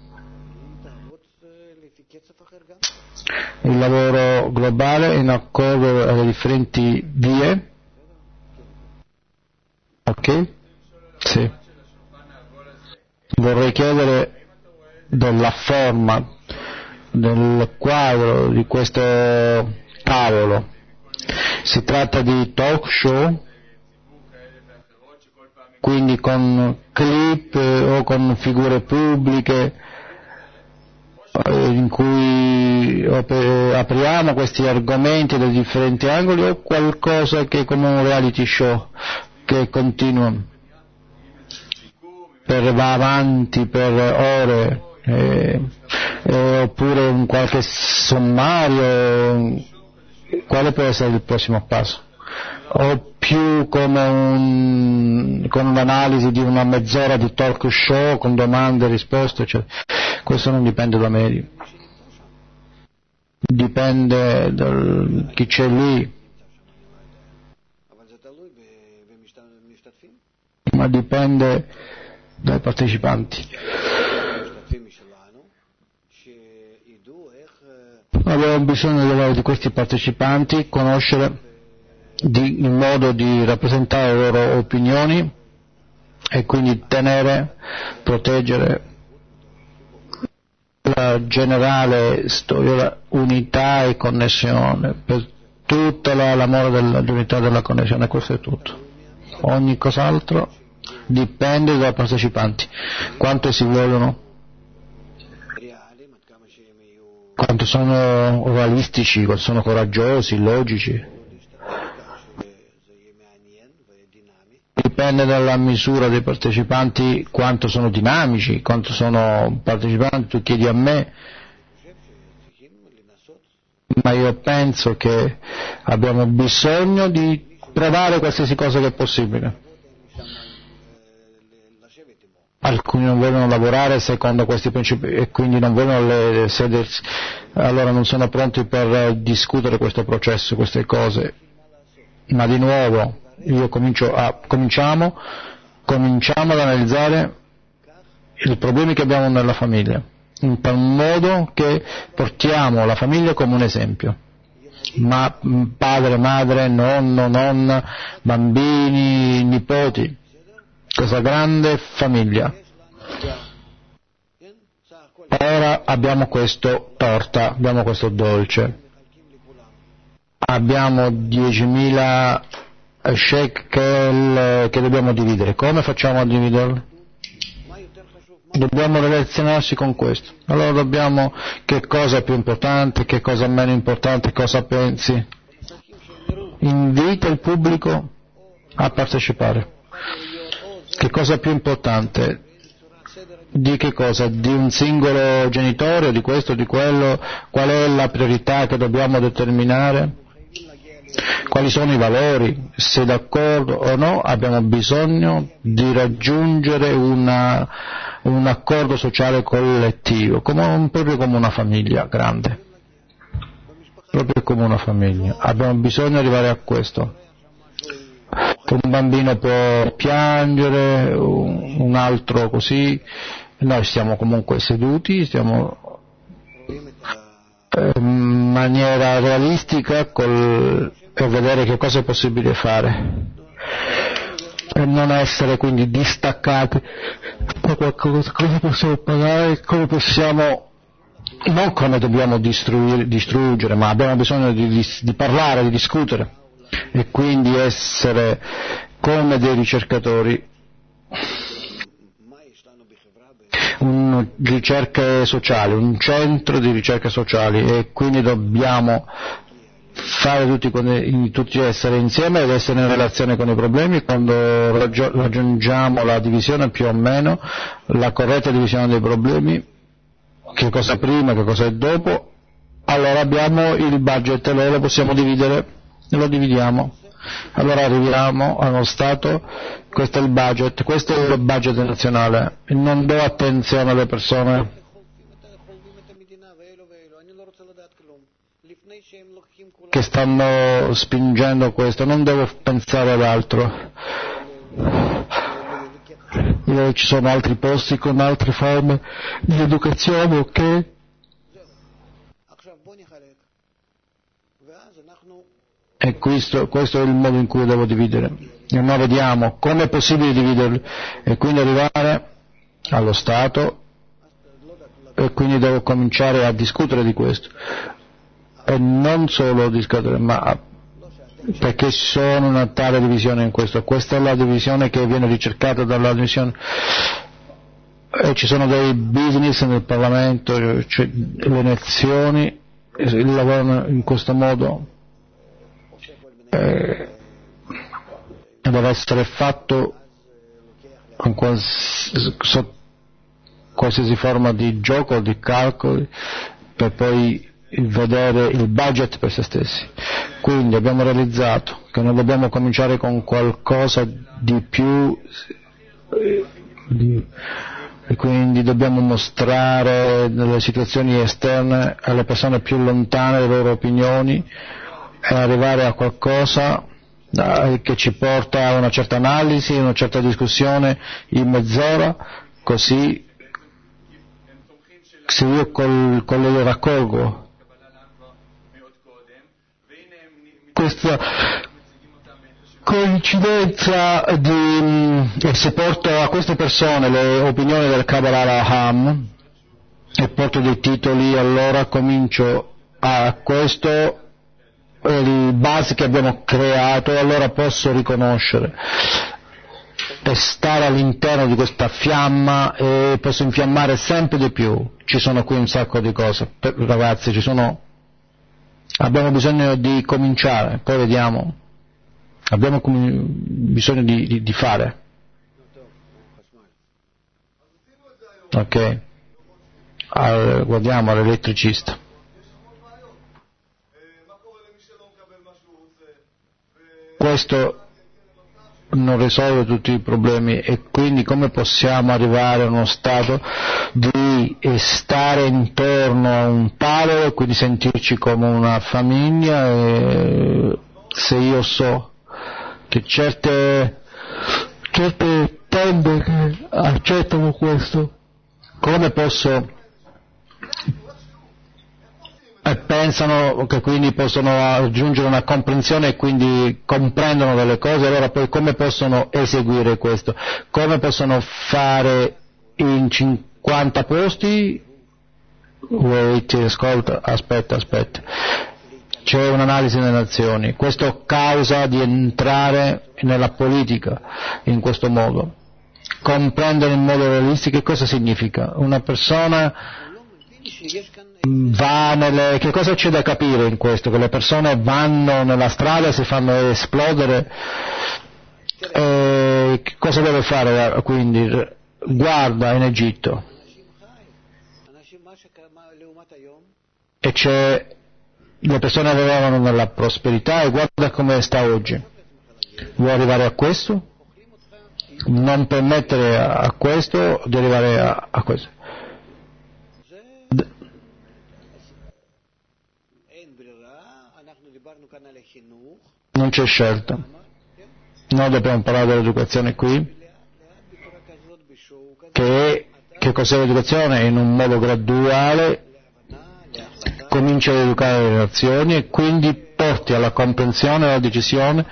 il lavoro globale in accordo alle differenti vie, ok? Sì. Vorrei chiedere della forma, del quadro di questo tavolo. Si tratta di talk show, quindi con clip o con figure pubbliche in cui apriamo questi argomenti da differenti angoli, o qualcosa che è come un reality show che continua va avanti per ore, oppure un qualche sommario, quale può essere il prossimo passo? O più come con un'analisi di una mezz'ora di talk show con domande e risposte, cioè, questo non dipende da me, dipende da chi c'è lì, ma dipende dai partecipanti. Abbiamo bisogno di questi partecipanti, conoscere il modo di rappresentare le loro opinioni e quindi tenere, proteggere la generale storia, la unità e connessione, per tutta l'amore dell'unità e della connessione, questo è tutto. Ogni cos'altro dipende dai partecipanti, quanto si vogliono, quanto sono realistici, quanto sono coraggiosi, logici. Dipende dalla misura dei partecipanti, quanto sono dinamici, quanto sono partecipanti, tu chiedi a me, ma io penso che abbiamo bisogno di provare qualsiasi cosa che è possibile. Alcuni non vogliono lavorare secondo questi principi e quindi non vogliono sedersi, allora non sono pronti per discutere questo processo, queste cose. Ma di nuovo, cominciamo ad analizzare i problemi che abbiamo nella famiglia, in tal modo che portiamo la famiglia come un esempio. Ma padre, madre, nonno, nonna, bambini, nipoti, questa grande famiglia. Ora abbiamo questo torta, abbiamo questo dolce, abbiamo 10.000 shekel che dobbiamo dividere. Come facciamo a dividerli? Dobbiamo relazionarsi con questo. Allora che cosa è più importante, che cosa è meno importante, cosa pensi? Invita il pubblico a partecipare. Che cosa è più importante? Di che cosa? Di un singolo genitore, di questo, di quello? Qual è la priorità che dobbiamo determinare? Quali sono i valori? Se d'accordo o no, abbiamo bisogno di raggiungere un accordo sociale collettivo, proprio come una famiglia grande, proprio come una famiglia. Abbiamo bisogno di arrivare a questo. Che un bambino può piangere, un altro così, noi stiamo comunque seduti, ma maniera realistica e vedere che cosa è possibile fare e non essere quindi distaccati da qualcosa, cosa possiamo pagare, come possiamo, non come dobbiamo distruggere, ma abbiamo bisogno di parlare, di discutere e quindi essere come dei ricercatori. Ricerche sociali, un centro di ricerche sociali, e quindi dobbiamo fare tutti essere insieme ed essere in relazione con i problemi. Quando raggiungiamo la divisione, più o meno la corretta divisione dei problemi, che cosa è prima, che cosa è dopo, allora abbiamo il budget e lo possiamo dividere e lo dividiamo. Allora arriviamo allo Stato, questo è il budget nazionale, e non do attenzione alle persone che stanno spingendo questo, non devo pensare ad altro. Ci sono altri posti con altre forme di educazione, ok? E questo è il modo in cui devo dividere. E noi vediamo come è possibile dividerli e quindi arrivare allo Stato, e quindi devo cominciare a discutere di questo. E non solo discutere, ma perché sono una tale divisione in questo. Questa è la divisione che viene ricercata dalla divisione. E ci sono dei business nel Parlamento, cioè le nazioni lavorano in questo modo. Deve essere fatto con qualsiasi forma di gioco, di calcoli, per poi vedere il budget per se stessi. Quindi abbiamo realizzato che noi dobbiamo cominciare con qualcosa di più, e quindi dobbiamo mostrare nelle situazioni esterne alle persone più lontane le loro opinioni e arrivare a qualcosa che ci porta a una certa analisi, una certa discussione in mezz'ora, così se io raccolgo questa coincidenza e se porto a queste persone le opinioni del Kabbalah Ham e porto dei titoli, allora comincio a questo le basi che abbiamo creato, allora posso riconoscere e stare all'interno di questa fiamma e posso infiammare sempre di più. Ci sono qui un sacco di cose, ragazzi, abbiamo bisogno di cominciare, poi vediamo, abbiamo bisogno di fare. Ok, guardiamo all'elettricista. Questo non risolve tutti i problemi, e quindi come possiamo arrivare a uno stato di stare intorno a un tavolo e quindi sentirci come una famiglia, e se io so che certe tende che accettano questo, come posso, e pensano che quindi possono raggiungere una comprensione e quindi comprendono delle cose, allora poi come possono eseguire questo? Come possono fare in 50 posti? Wait, ascolta, aspetta. C'è un'analisi nelle nazioni, questo causa di entrare nella politica in questo modo. Comprendere in modo realistico che cosa significa. Una persona che cosa c'è da capire in questo? Che le persone vanno nella strada e si fanno esplodere, che cosa deve fare quindi? Guarda in Egitto e le persone vivevano nella prosperità, e guarda come sta oggi. Vuoi arrivare a questo? Non permettere a questo di arrivare a questo. Non c'è scelta. Noi dobbiamo parlare dell'educazione qui, che cos'è l'educazione? In un modo graduale cominci ad educare le relazioni e quindi porti alla comprensione e alla decisione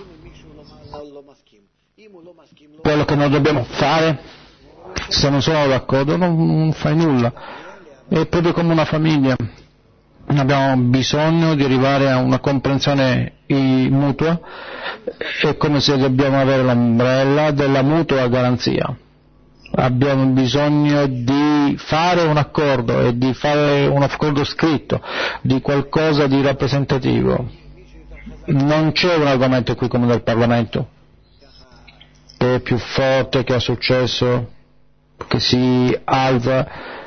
quello che noi dobbiamo fare. Se non sono d'accordo non fai nulla, è proprio come una famiglia, abbiamo bisogno di arrivare a una comprensione mutua, è come se dobbiamo avere l'ombrella della mutua garanzia. Abbiamo bisogno di fare un accordo e di fare un accordo scritto, di qualcosa di rappresentativo. Non c'è un argomento qui come nel Parlamento, che è più forte, che ha successo, che si alza.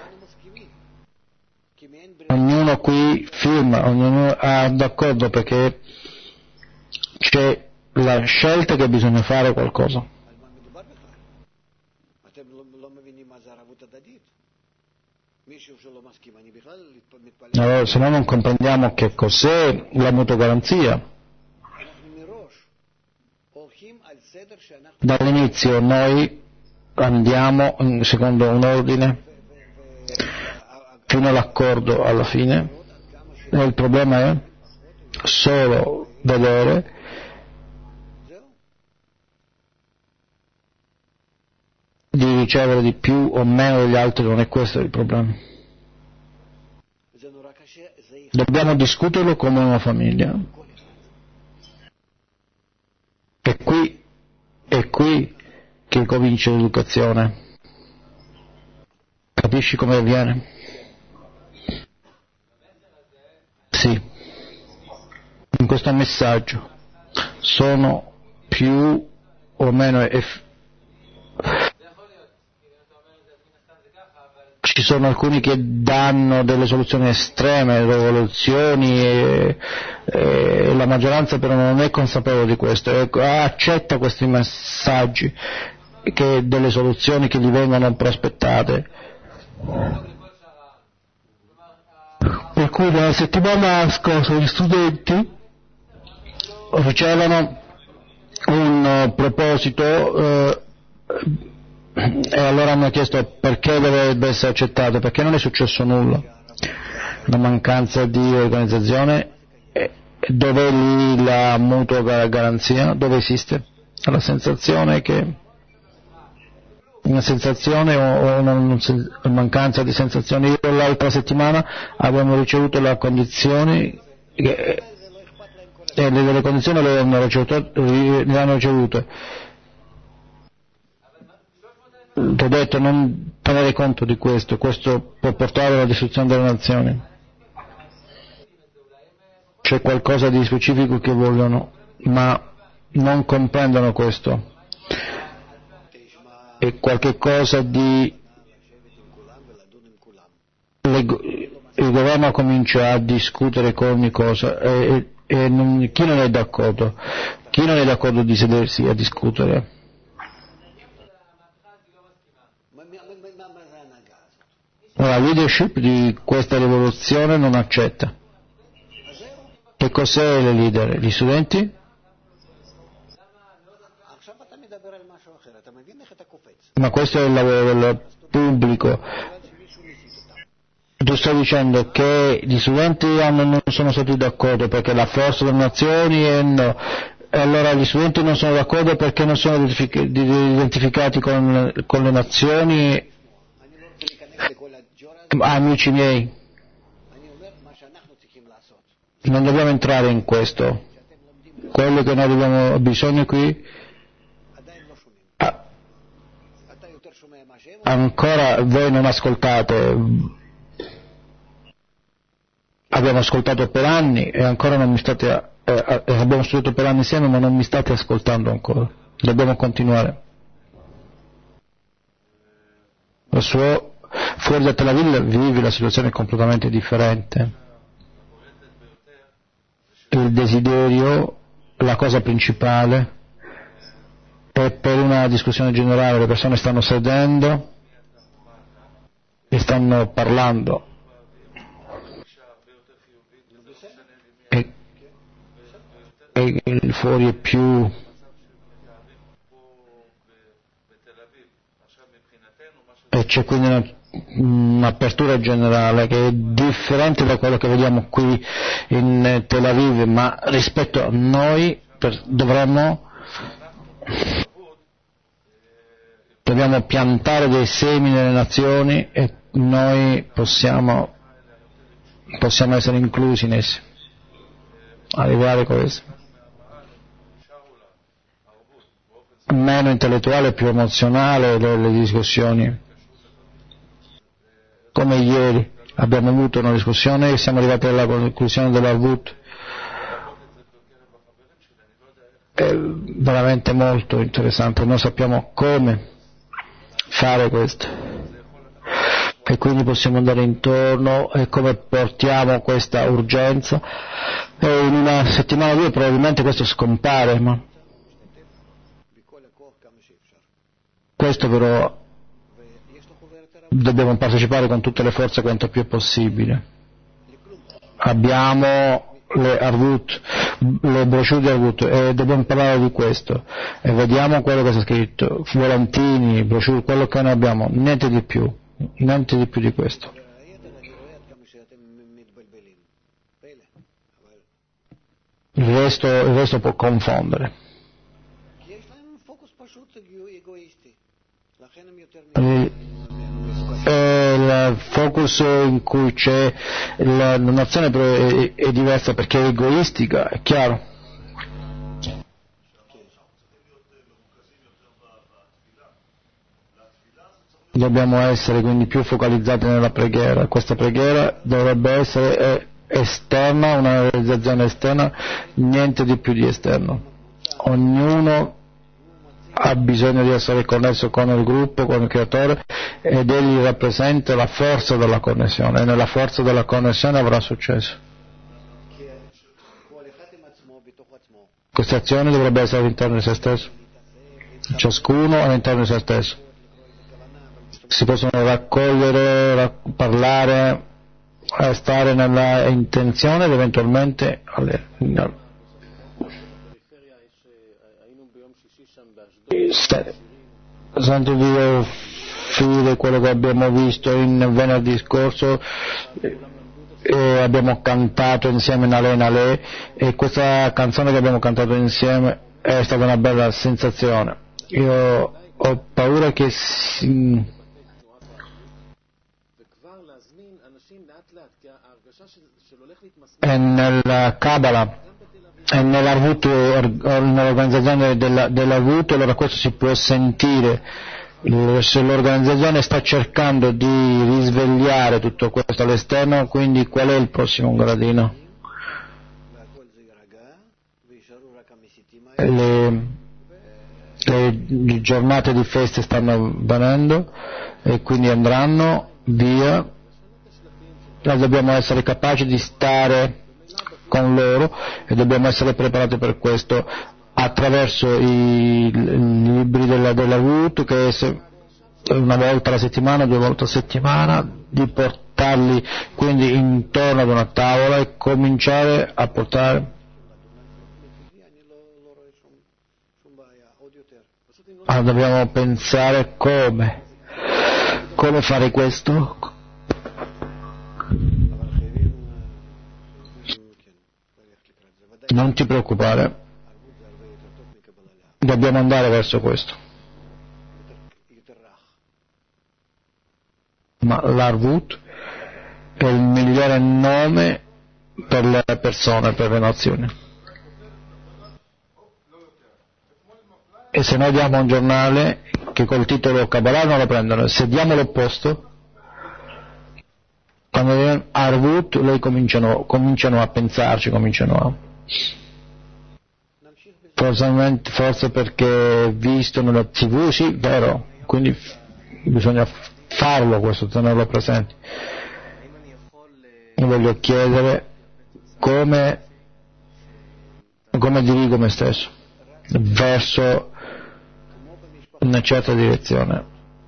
Ognuno qui firma, ognuno è d'accordo perché c'è la scelta che bisogna fare qualcosa. Allora, se noi non comprendiamo che cos'è la mutua garanzia, dall'inizio noi andiamo secondo un ordine fino all'accordo alla fine, e il problema è solo vedere di ricevere di più o meno degli altri, non è questo il problema. Dobbiamo discuterlo come una famiglia. È qui che comincia l'educazione. Capisci come avviene? Sì. In questo messaggio sono più o meno ci sono alcuni che danno delle soluzioni estreme, rivoluzioni, e la maggioranza però non è consapevole di questo, accetta questi messaggi, che delle soluzioni che gli vengono prospettate. Per cui la settimana scorsa gli studenti ricevono un proposito e allora hanno chiesto perché dovrebbe essere accettato, perché non è successo nulla, una mancanza di organizzazione. Dov'è lì la mutua garanzia? Dove esiste? La sensazione che una sensazione o una mancanza di sensazione. Io l'altra settimana abbiamo ricevuto le condizioni e le condizioni le hanno ricevute. Ti ho detto non tenere conto di questo può portare alla distruzione delle nazioni. C'è qualcosa di specifico che vogliono, ma non comprendono questo. È qualche cosa di... Il governo comincia a discutere con ogni cosa e chi non è d'accordo? Chi non è d'accordo di sedersi a discutere? La leadership di questa rivoluzione non accetta. Che cos'è il leader? Gli studenti? Ma questo è il lavoro del pubblico. Tu stai dicendo che gli studenti non sono stati d'accordo perché la forza delle nazioni è no. E allora gli studenti non sono d'accordo perché non sono identificati con le nazioni. Amici miei, non dobbiamo entrare in questo. Quello che noi abbiamo bisogno qui, ancora voi non ascoltate. Abbiamo ascoltato per anni e ancora non mi state, abbiamo studiato per anni insieme, ma non mi state ascoltando ancora. Dobbiamo continuare. Fuori da Tel Aviv vivi la situazione completamente differente. Il desiderio, la cosa principale, è per una discussione generale, le persone stanno sedendo e stanno parlando. E il fuori è più... E c'è quindi un'apertura generale che è differente da quello che vediamo qui in Tel Aviv, ma rispetto a noi dobbiamo piantare dei semi nelle nazioni e noi possiamo essere inclusi in essi, arrivare a questo. Meno intellettuale, più emozionale le discussioni. Come ieri abbiamo avuto una discussione e siamo arrivati alla conclusione dell'Arvut. È veramente molto interessante, noi sappiamo come fare questo e quindi possiamo andare intorno e come portiamo questa urgenza e in una settimana o due probabilmente questo scompare, ma questo però dobbiamo partecipare con tutte le forze quanto più possibile. Abbiamo le Arvut, le brochure di Arvut e dobbiamo parlare di questo e vediamo quello che c'è scritto, volantini, brochure, quello che noi abbiamo, niente di più di questo. Il resto può confondere. Il focus in cui c'è la nazione è diversa perché è egoistica, è chiaro. Dobbiamo essere quindi più focalizzati nella preghiera. Questa preghiera dovrebbe essere esterna, una realizzazione esterna, niente di più di esterno. Ognuno ha bisogno di essere connesso con il gruppo, con il creatore, ed egli rappresenta la forza della connessione, e nella forza della connessione avrà successo. Questa azione dovrebbe essere all'interno di se stesso, ciascuno all'interno di se stesso. Si possono raccogliere, parlare, stare nella intenzione ed eventualmente Santo Dio, fide quello che abbiamo visto in venerdì scorso e abbiamo cantato insieme Nale e questa canzone che abbiamo cantato insieme è stata una bella sensazione. Io ho paura che nella Kabbalah e nell'organizzazione dell'Arvut, allora questo si può sentire, se l'organizzazione sta cercando di risvegliare tutto questo all'esterno, quindi qual è il prossimo gradino? Le giornate di feste stanno venendo e quindi andranno via. Noi dobbiamo essere capaci di stare con loro e dobbiamo essere preparati per questo attraverso i libri della RUT, che una volta alla settimana, 2 volte a settimana, di portarli quindi intorno ad una tavola e cominciare a portare. Dobbiamo pensare come fare questo. Non ti preoccupare, dobbiamo andare verso questo. Ma l'Arvut è il migliore nome per le persone, per le nazioni. E se noi diamo un giornale che col titolo Kabbalah non lo prendono, se diamo l'opposto, quando dicono Arvut, loro cominciano a pensarci, forse perché visto nella TV, sì, vero, quindi bisogna farlo questo, tenerlo presente. Io voglio chiedere come dirigo me stesso verso una certa direzione,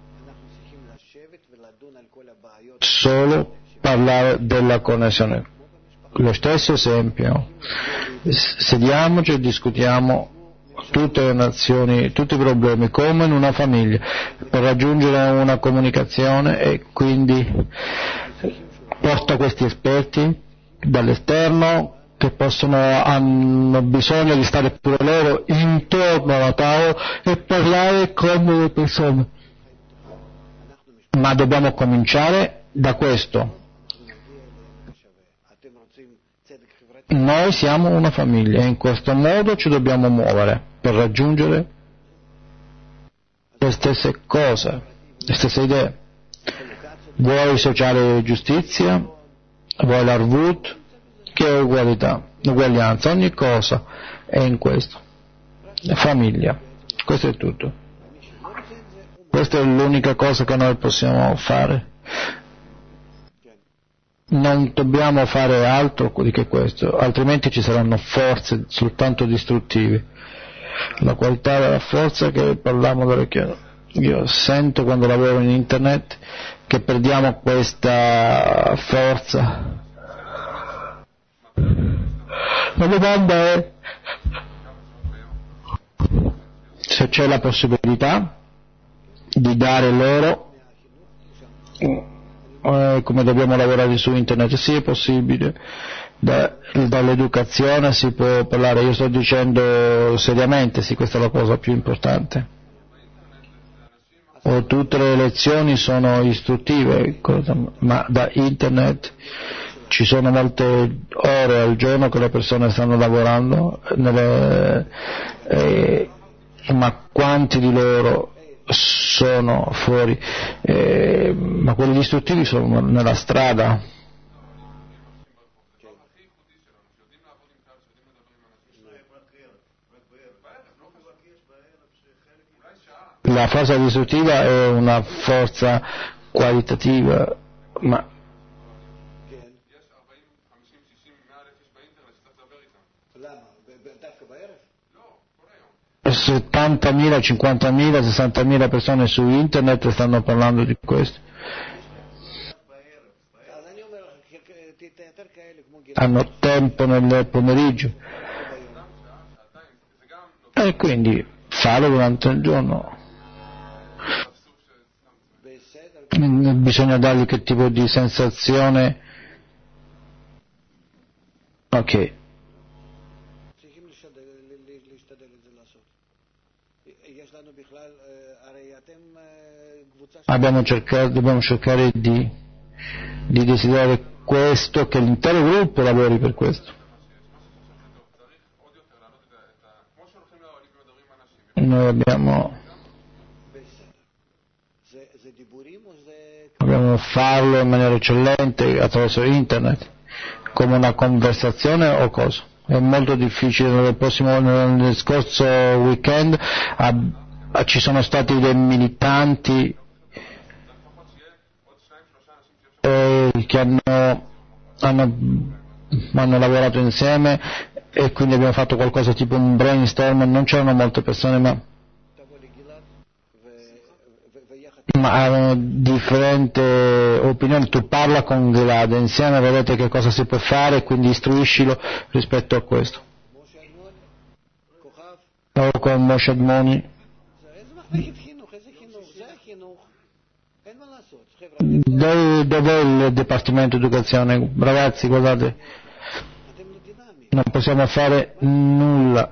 solo parlare della connessione. Lo stesso esempio, sediamoci e discutiamo tutte le nazioni, tutti i problemi, come in una famiglia, per raggiungere una comunicazione, e quindi porta questi esperti dall'esterno che hanno bisogno di stare pure loro intorno alla tavola e parlare con le persone. Ma dobbiamo cominciare da questo. Noi siamo una famiglia e in questo modo ci dobbiamo muovere per raggiungere le stesse cose, le stesse idee. Vuoi sociale giustizia, vuoi l'Arvut, che è uguaglianza, ogni cosa è in questo. Famiglia, questo è tutto. Questa è l'unica cosa che noi possiamo fare. Non dobbiamo fare altro di che questo, altrimenti ci saranno forze soltanto distruttive. La qualità della forza che parliamo dell'orecchio. Io sento quando lavoro in internet che perdiamo questa forza. La domanda è se c'è la possibilità di dare loro come dobbiamo lavorare su internet. Sì, è possibile, dall'educazione si può parlare, io sto dicendo seriamente, sì, questa è la cosa più importante. Tutte le lezioni sono istruttive, ma da internet ci sono molte ore al giorno che le persone stanno lavorando, ma quanti di loro sono fuori, ma quelli distruttivi sono nella strada. La forza distruttiva è una forza qualitativa, ma 70.000, 50.000, 60.000 persone su internet stanno parlando di questo. Hanno tempo nel pomeriggio e quindi farlo durante il giorno. Bisogna dargli che tipo di sensazione. Ok. Dobbiamo cercare di desiderare questo, che l'intero gruppo lavori per questo. Noi dobbiamo farlo in maniera eccellente attraverso internet, come una conversazione o cosa. È molto difficile. Nel scorso weekend ci sono stati dei militanti che hanno lavorato insieme e quindi abbiamo fatto qualcosa tipo un brainstorm. Non c'erano molte persone, ma avevano differenti opinioni. Tu parla con Gilad insieme, vedete che cosa si può fare e quindi istruiscilo rispetto a questo. O con Moshe Admoni. Dov'è il Dipartimento di Educazione? Ragazzi, guardate, non possiamo fare nulla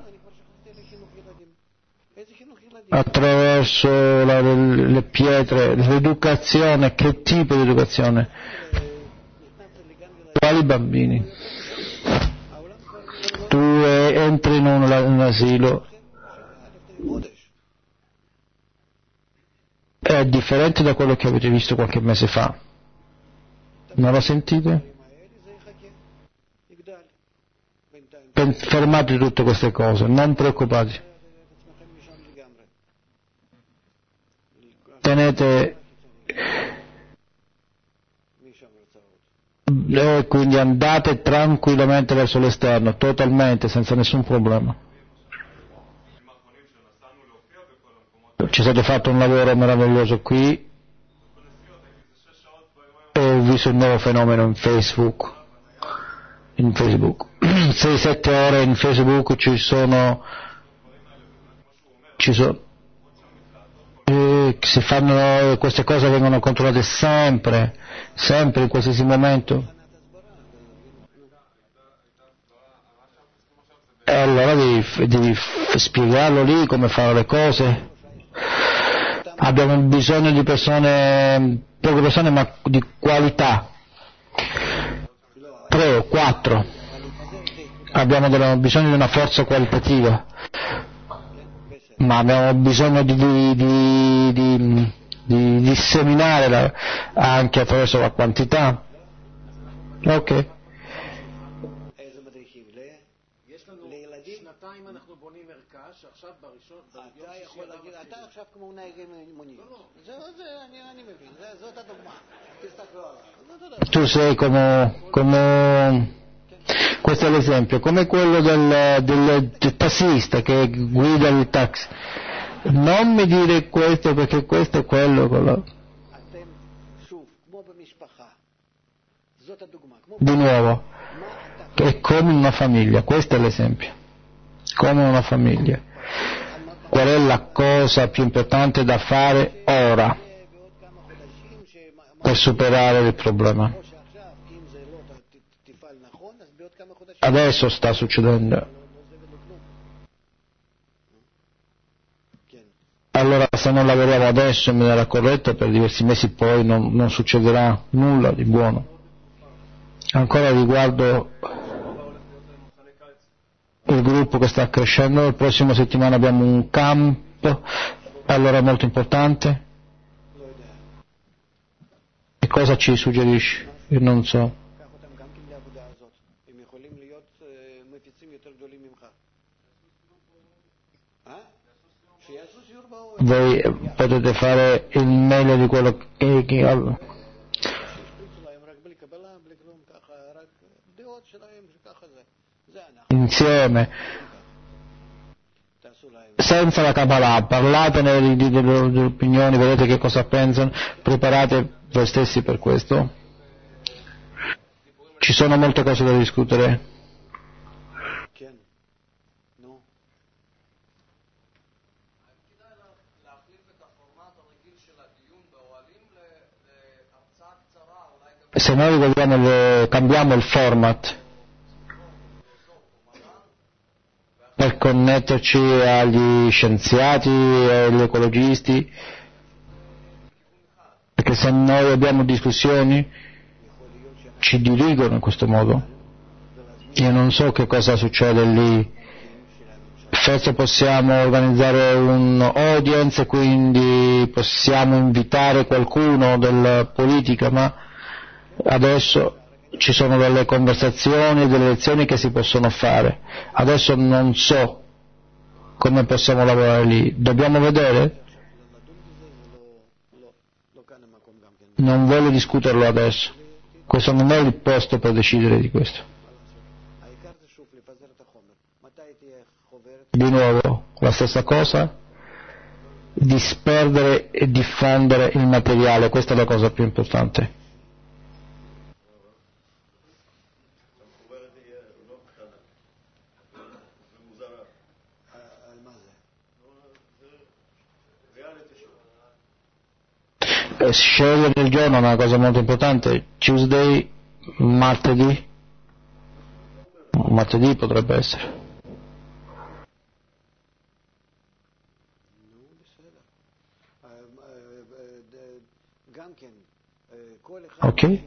attraverso le pietre. L'educazione, che tipo di educazione? Quali bambini? Tu entri in un asilo, è differente da quello che avete visto qualche mese fa. Non lo sentite? Fermate tutte queste cose, non preoccupate. Tenete, quindi andate tranquillamente verso l'esterno, totalmente, senza nessun problema. C'è stato fatto un lavoro meraviglioso qui e ho visto un nuovo fenomeno in Facebook. 6-7 ore in Facebook ci sono ci sono, si fanno, queste cose vengono controllate sempre in qualsiasi momento. E allora devi spiegarlo lì come fare le cose. Abbiamo bisogno di persone, poche persone ma di qualità, 3 o 4. Abbiamo bisogno di una forza qualitativa, ma abbiamo bisogno di disseminare anche attraverso la quantità. Ok. Tu sei come questo è l'esempio, come quello del tassista che guida il taxi. Non mi dire questo perché questo è quello. Di nuovo, è come una famiglia, questo è l'esempio, come una famiglia. Qual è la cosa più importante da fare ora per superare il problema? Adesso sta succedendo. Allora se non lavoriamo adesso in maniera corretta per diversi mesi poi non succederà nulla di buono. Ancora riguardo il gruppo che sta crescendo, la prossima settimana abbiamo un camp, allora è molto importante. E cosa ci suggerisci? Io non so. Voi potete fare il meglio di quello che insieme, senza la Kabbalah, parlatene delle opinioni, vedete che cosa pensano, preparate voi stessi per questo. Ci sono molte cose da discutere. Se noi cambiamo il format per connetterci agli scienziati e agli ecologisti, perché se noi abbiamo discussioni ci dirigono in questo modo. Io non so che cosa succede lì. Forse possiamo organizzare un audience e quindi possiamo invitare qualcuno della politica, ma adesso ci sono delle conversazioni, delle lezioni che si possono fare. Adesso non so come possiamo lavorare lì. Dobbiamo vedere? Non voglio discuterlo adesso. Questo non è il posto per decidere di questo. Di nuovo, la stessa cosa, disperdere e diffondere il materiale, questa è la cosa più importante. Scegliere il giorno è una cosa molto importante. Tuesday, martedì potrebbe essere. Ok?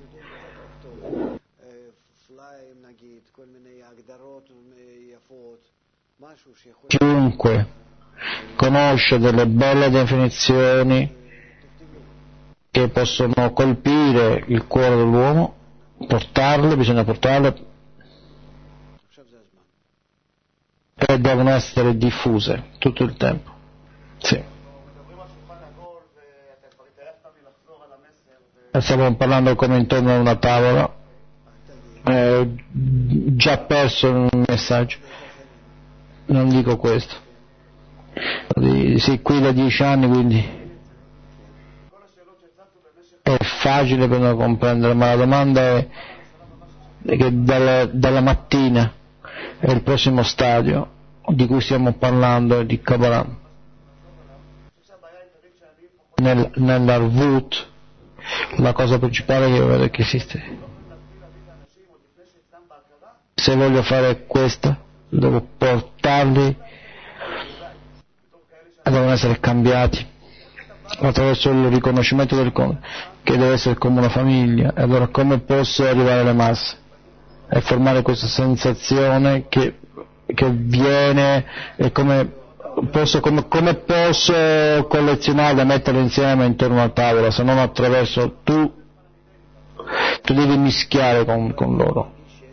Chiunque conosce delle belle definizioni che possono colpire il cuore dell'uomo, bisogna portarle e devono essere diffuse tutto il tempo. Sì. Stiamo parlando come intorno a una tavola, già perso il messaggio, non dico questo. Sì, qui da 10 anni, quindi è facile per noi comprendere, ma la domanda è che dalla mattina è il prossimo stadio di cui stiamo parlando di Kabbalah. nell'Arvut la cosa principale che io vedo è che esiste. Se voglio fare questo, devo portarli e devono essere cambiati attraverso il riconoscimento che deve essere come una famiglia. E allora come posso arrivare alle masse e formare questa sensazione che viene, e come posso collezionarla e metterla insieme intorno alla tavola, se non attraverso tu devi mischiare con loro.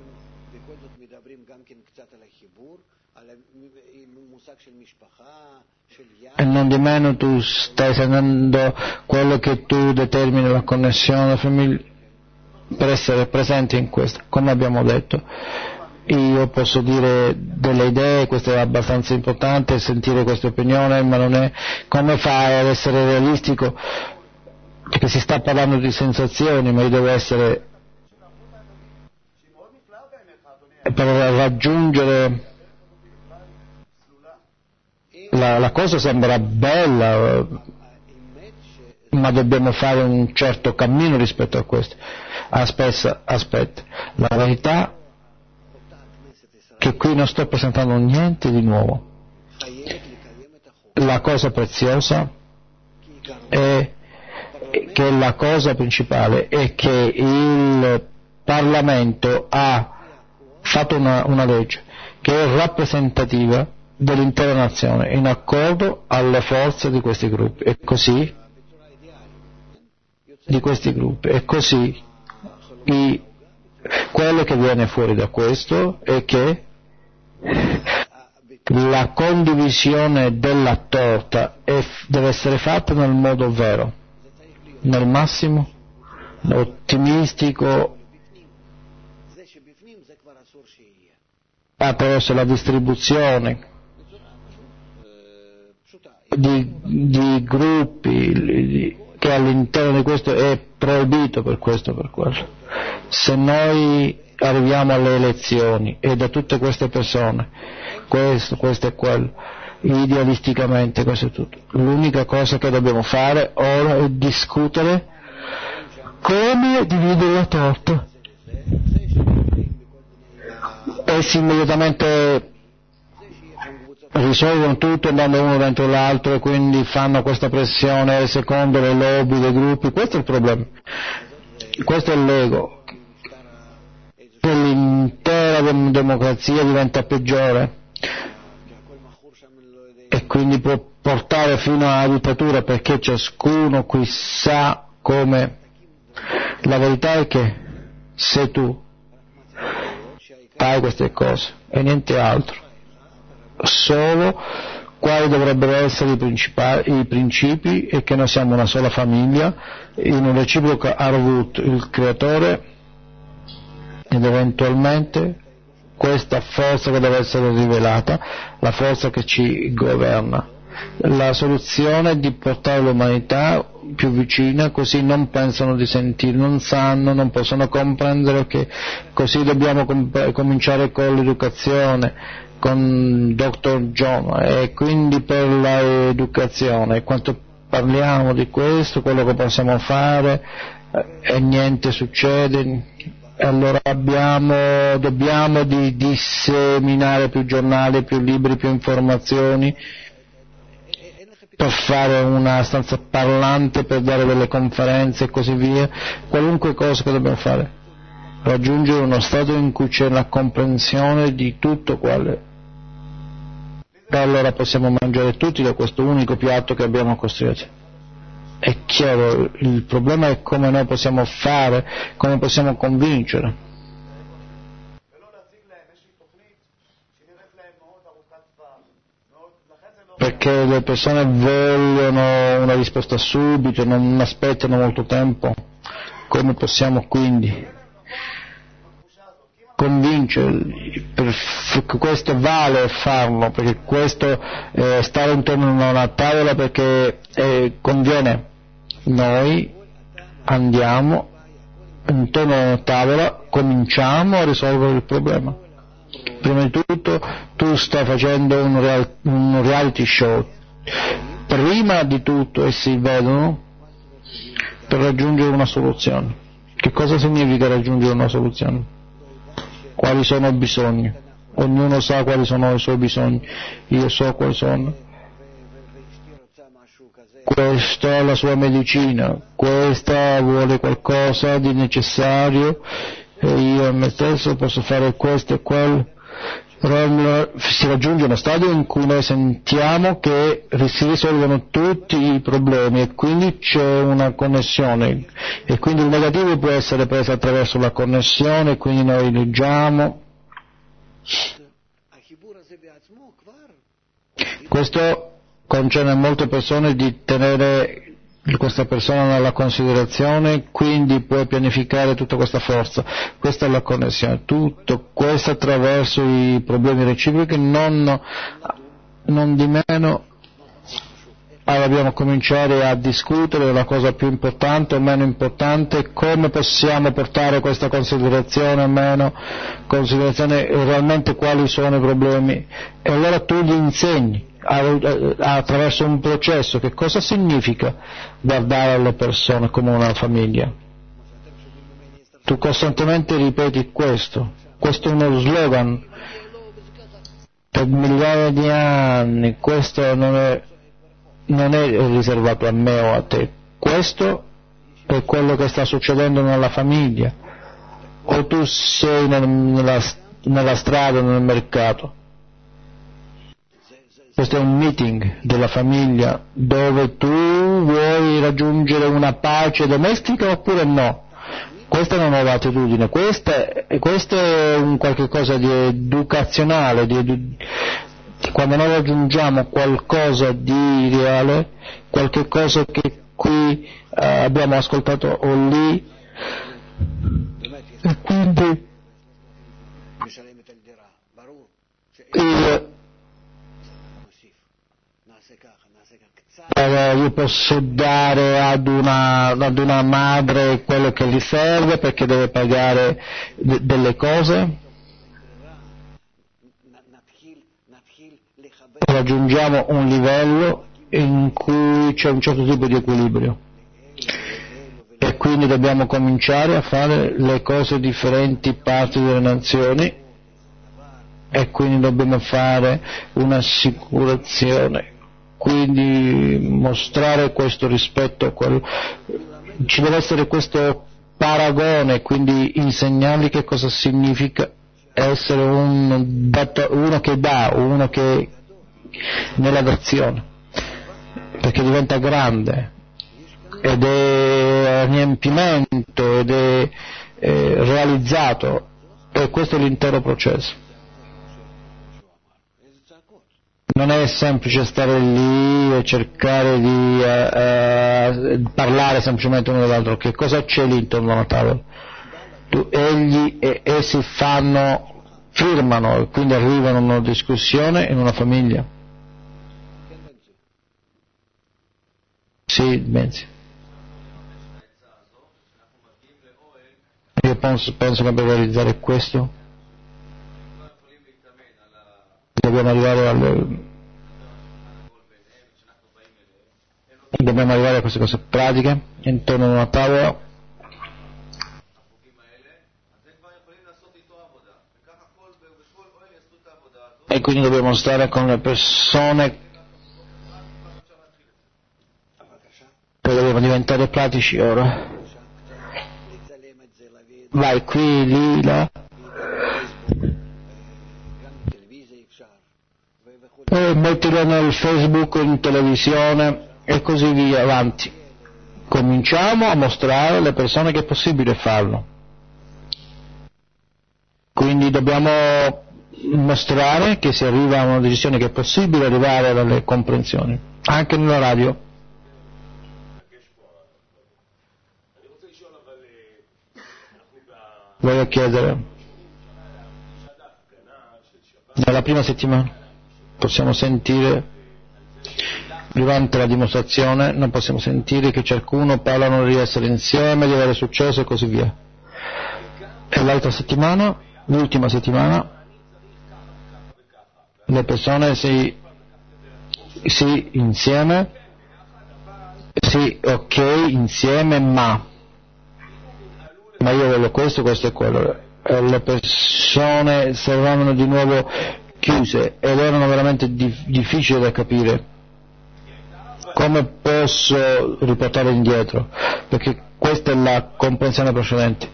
E non di meno tu stai sentendo quello che tu determini la connessione alla famiglia, per essere presenti in questo, come abbiamo detto. Io posso dire delle idee, questo è abbastanza importante, sentire questa opinione, ma non è come fare ad essere realistico, perché si sta parlando di sensazioni, ma io devo essere, per raggiungere la cosa sembra bella, ma dobbiamo fare un certo cammino rispetto a questo. Aspetta, la verità che qui non sto presentando niente di nuovo. La cosa preziosa è che la cosa principale è che il Parlamento ha fatto una legge che è rappresentativa dell'intera nazione, in accordo alle forze di questi gruppi, e così quello che viene fuori da questo è che la condivisione della torta deve essere fatta nel modo vero, nel massimo, ottimistico, attraverso la distribuzione di gruppi che all'interno di questo è proibito per questo, per quello. Se noi arriviamo alle elezioni e da tutte queste persone questo e quello, idealisticamente questo è tutto, l'unica cosa che dobbiamo fare ora è discutere come dividere la torta. Essi immediatamente risolvono tutto andando uno dentro l'altro, e quindi fanno questa pressione secondo le lobby dei gruppi. Questo è il problema, questo è l'ego, e l'intera democrazia diventa peggiore, e quindi può portare fino alla dittatura, perché ciascuno qui sa come. La verità è che se tu fai queste cose e niente altro, solo quali dovrebbero essere i principi, e che noi siamo una sola famiglia, in un reciproco Arvut, il creatore ed eventualmente questa forza che deve essere rivelata, la forza che ci governa. La soluzione è di portare l'umanità più vicina, così non pensano di sentire, non sanno, non possono comprendere, che così dobbiamo cominciare con l'educazione, con Dr. John, e quindi per l'educazione, quanto parliamo di questo, quello che possiamo fare, e niente succede. Allora dobbiamo disseminare più giornali, più libri, più informazioni, per fare una stanza parlante, per dare delle conferenze e così via, qualunque cosa che dobbiamo fare, raggiungere uno stato in cui c'è la comprensione di tutto quale, e allora possiamo mangiare tutti da questo unico piatto che abbiamo costruito. È chiaro, il problema è come noi possiamo fare, come possiamo convincere. Perché le persone vogliono una risposta subito, non aspettano molto tempo. Come possiamo quindi convincerli? Questo vale farlo, perché questo stare intorno a una tavola, perché conviene. Noi andiamo intorno a una tavola, cominciamo a risolvere il problema. Prima di tutto tu stai facendo un reality show, prima di tutto essi vedono per raggiungere una soluzione. Che cosa significa raggiungere una soluzione? Quali sono i bisogni? Ognuno sa quali sono i suoi bisogni, io so quali sono. Questa è la sua medicina, questa vuole qualcosa di necessario e io a me stesso posso fare questo e quello. Però si raggiunge uno stadio in cui noi sentiamo che si risolvono tutti i problemi e quindi c'è una connessione e quindi il negativo può essere preso attraverso la connessione e quindi noi leggiamo. Questo concerne a molte persone di tenere questa persona nella considerazione, quindi puoi pianificare tutta questa forza. Questa è la connessione, tutto questo attraverso i problemi reciproci, non di meno dobbiamo cominciare a discutere la cosa più importante o meno importante, come possiamo portare questa considerazione o meno considerazione e realmente quali sono i problemi e allora tu gli insegni attraverso un processo che cosa significa guardare alle persone come una famiglia. Tu costantemente ripeti questo è uno slogan per migliaia di anni, questo non è riservato a me o a te, questo è quello che sta succedendo nella famiglia, o tu sei nella strada, nel mercato. Questo è un meeting della famiglia dove tu vuoi raggiungere una pace domestica oppure no. Questa è una nuova attitudine, questo è un qualche cosa di educazionale, quando noi raggiungiamo qualcosa di reale, qualche cosa che qui abbiamo ascoltato o lì, e quindi io posso dare ad una madre quello che gli serve perché deve pagare delle cose. Raggiungiamo un livello in cui c'è un certo tipo di equilibrio e quindi dobbiamo cominciare a fare le cose differenti parti delle nazioni e quindi dobbiamo fare un'assicurazione, quindi mostrare questo rispetto, ci deve essere questo paragone, quindi insegnargli che cosa significa essere uno che dà, uno che nella dazione, perché diventa grande ed è riempimento ed è realizzato, e questo è l'intero processo. Non è semplice stare lì e cercare di parlare semplicemente uno dell'altro, che cosa c'è lì intorno alla tavola? Egli e essi firmano e quindi arrivano a una discussione in una famiglia. Sì, Benzi. Io penso che per realizzare questo dobbiamo arrivare a queste cose pratiche intorno a una tavola. E quindi dobbiamo stare con le persone che dobbiamo diventare pratici ora. Vai qui, lì, là. E mettilo nel Facebook, in televisione e così via, avanti. Cominciamo a mostrare alle persone che è possibile farlo. Quindi dobbiamo mostrare che si arriva a una decisione, che è possibile arrivare alle comprensioni, anche nella radio. Voglio chiedere, nella prima settimana possiamo sentire, durante la dimostrazione, non possiamo sentire che ciascuno parlano di essere insieme, di avere successo e così via. E l'altra settimana, l'ultima settimana, le persone si insieme Sì, ok, insieme, ma io voglio questo e quello. E le persone si trovavano di nuovo chiuse ed erano veramente difficili da capire. Come posso riportare indietro? Perché questa è la comprensione precedente.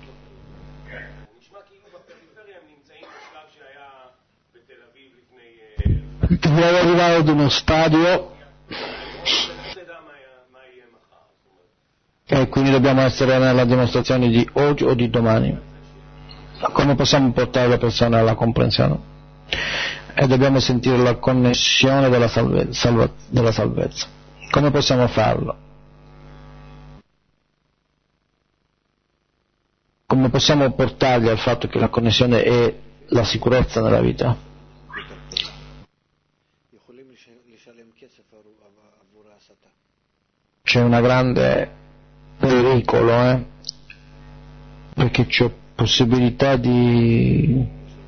Dobbiamo arrivare ad uno stadio e quindi dobbiamo essere nella dimostrazione di oggi o di domani. Come possiamo portare le persone alla comprensione? E dobbiamo sentire la connessione della salvezza. Come possiamo farlo? Come possiamo portarli al fatto che la connessione è la sicurezza nella vita? C'è una grande pericolo, perché c'è possibilità di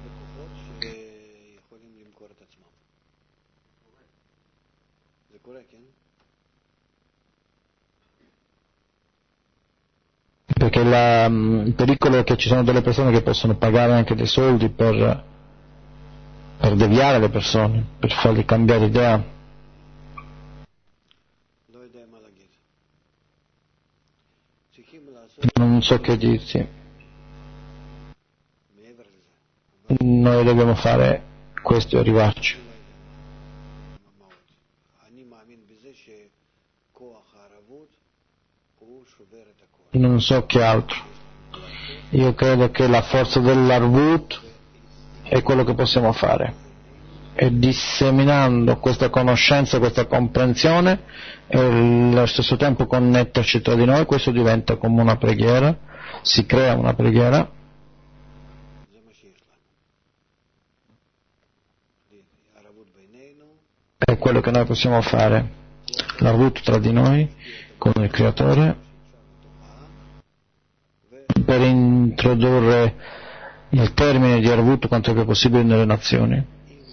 perché il pericolo è che ci sono delle persone che possono pagare anche dei soldi per deviare le persone, per fargli cambiare idea. Non so che dirti. Noi dobbiamo fare questo e arrivarci. Non so che altro. Io credo che la forza dell'Arvut è quello che possiamo fare. E disseminando questa conoscenza, questa comprensione e allo stesso tempo connetterci tra di noi, questo diventa come una preghiera, si crea una preghiera. È quello che noi possiamo fare, l'Arvut tra di noi, con il Creatore, per introdurre il termine di Arvut quanto più possibile nelle nazioni.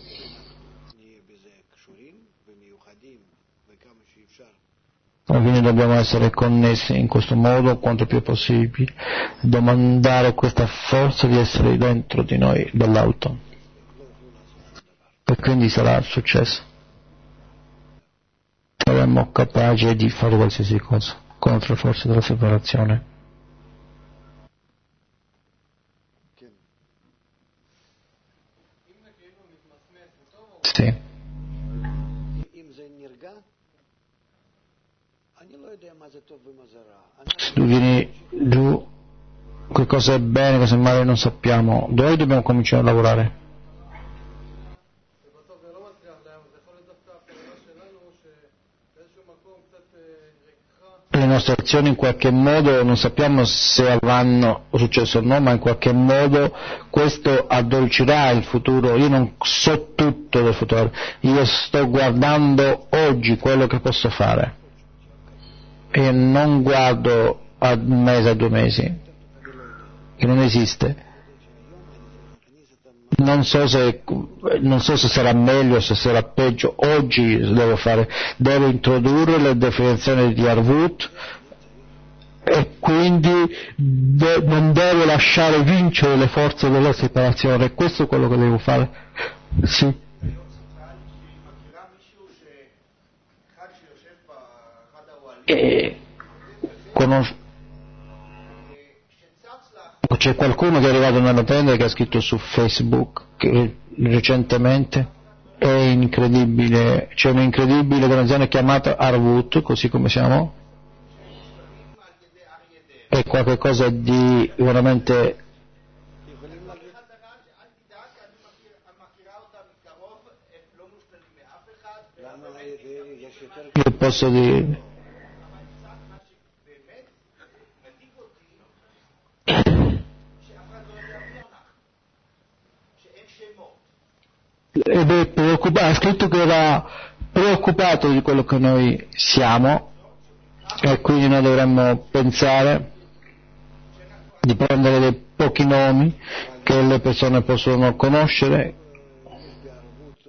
Quindi dobbiamo essere connessi in questo modo quanto più possibile, domandare questa forza di essere dentro di noi, dall'alto, e quindi sarà il successo. Saremo capaci di fare qualsiasi cosa contro le forze della separazione. Sì. Se tu vieni giù, che cosa è bene, cosa è male non sappiamo. Dove dobbiamo cominciare a lavorare? Le nostre azioni in qualche modo non sappiamo se avranno successo o no, ma in qualche modo questo addolcirà il futuro. Io non so tutto del futuro, io sto guardando oggi quello che posso fare e non guardo a un mese, a 2 mesi, che non esiste. Non so se sarà meglio o se sarà peggio. Oggi devo introdurre le definizioni di Arvut e quindi non devo lasciare vincere le forze della separazione. Questo è quello che devo fare. Sì. C'è qualcuno che è arrivato nella tenda che ha scritto su Facebook recentemente, è incredibile, c'è un'incredibile organizzazione chiamata Arvut, così come siamo, è qualcosa di veramente io posso dire ed è preoccupato, ha scritto che era preoccupato di quello che noi siamo e quindi noi dovremmo pensare di prendere dei pochi nomi che le persone possono conoscere,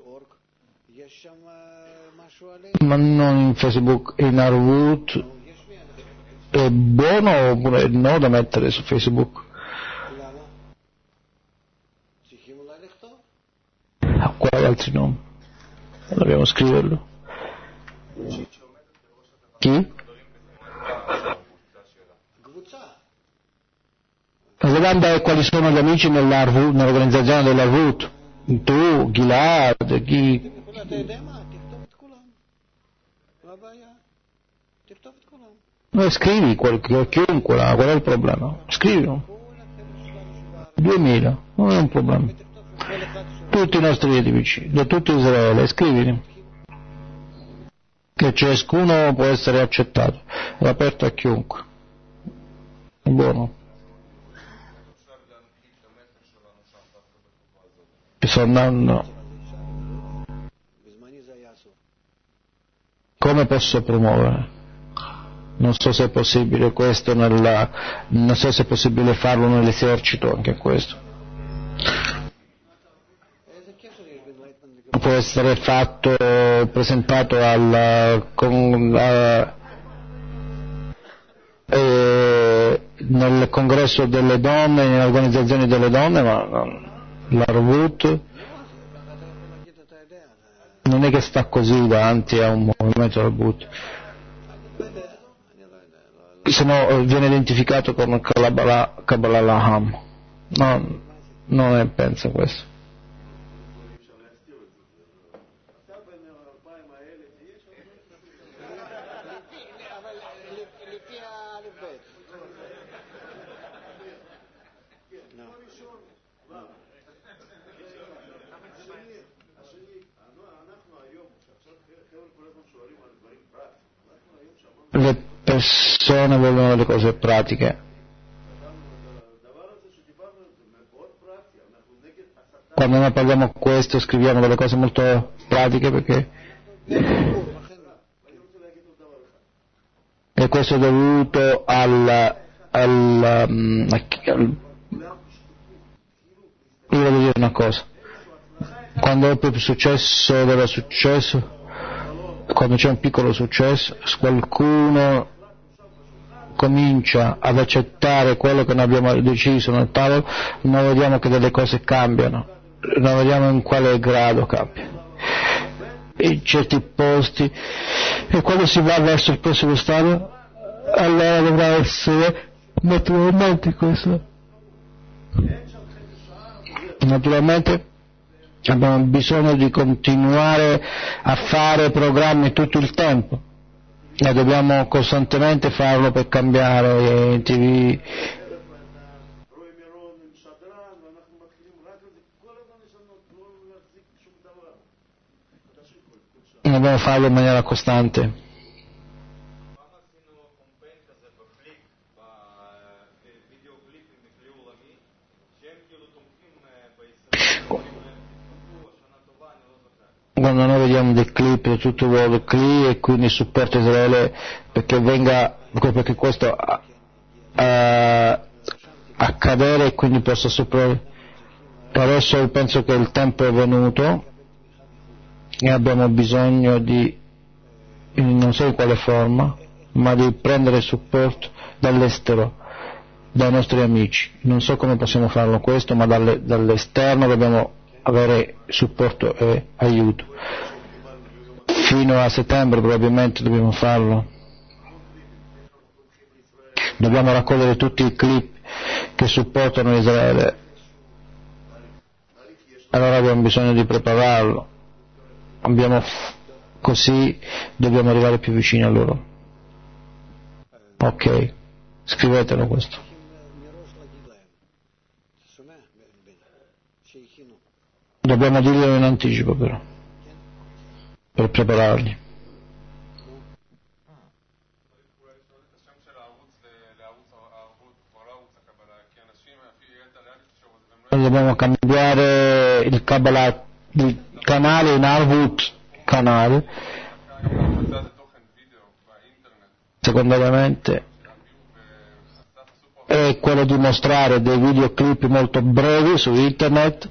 ma non in Facebook, in Arvut è buono oppure no da mettere su Facebook? Quali altri nomi? Dobbiamo scriverlo. Chi? La domanda è quali sono gli amici nell'organizzazione dell'Arvut? Tu, Gilad, chi? No, scrivi chiunque, qual è il problema? Scrivilo. 2000, non è un problema. Tutti i nostri nemici, da tutto Israele, scrivili. Che ciascuno può essere accettato, è aperto a chiunque. È buono. Come posso promuovere? Non so se è possibile questo non so se è possibile farlo nell'esercito anche questo. Può essere fatto, presentato nel congresso delle donne, nelle organizzazioni delle donne, ma l'Arvut non è che sta così davanti a un movimento Arvut, se no viene identificato come Kabbalah Laham. No, non è, penso questo. Le persone vogliono le cose pratiche. Quando noi parliamo questo scriviamo delle cose molto pratiche perché e questo è dovuto io voglio dire una cosa, quando è più successo deve successo, quando c'è un piccolo successo, qualcuno comincia ad accettare quello che noi abbiamo deciso nel tavolo, noi vediamo che delle cose cambiano, noi vediamo in quale grado cambia, in certi posti, e quando si va verso il prossimo stadio, allora dovrà essere naturalmente questo. Naturalmente abbiamo bisogno di continuare a fare programmi tutto il tempo e dobbiamo costantemente farlo per cambiare in TV. Dobbiamo farlo in maniera costante. Quando noi vediamo dei clip di tutto il World Clip e quindi supporto Israele perché questo accadere e quindi possa adesso penso che il tempo è venuto e abbiamo bisogno di, non so in quale forma, ma di prendere supporto dall'estero, dai nostri amici. Non so come possiamo farlo questo, ma dall'esterno dobbiamo avere supporto e aiuto. Fino a settembre probabilmente dobbiamo farlo. Dobbiamo raccogliere tutti i clip che supportano Israele. Allora abbiamo bisogno di prepararlo. Così dobbiamo arrivare più vicini a loro. Ok, scrivetelo questo. Dobbiamo dirlo in anticipo però, per prepararli. Dobbiamo cambiare il canale in Arvut canale, secondariamente è quello di mostrare dei videoclip molto brevi su internet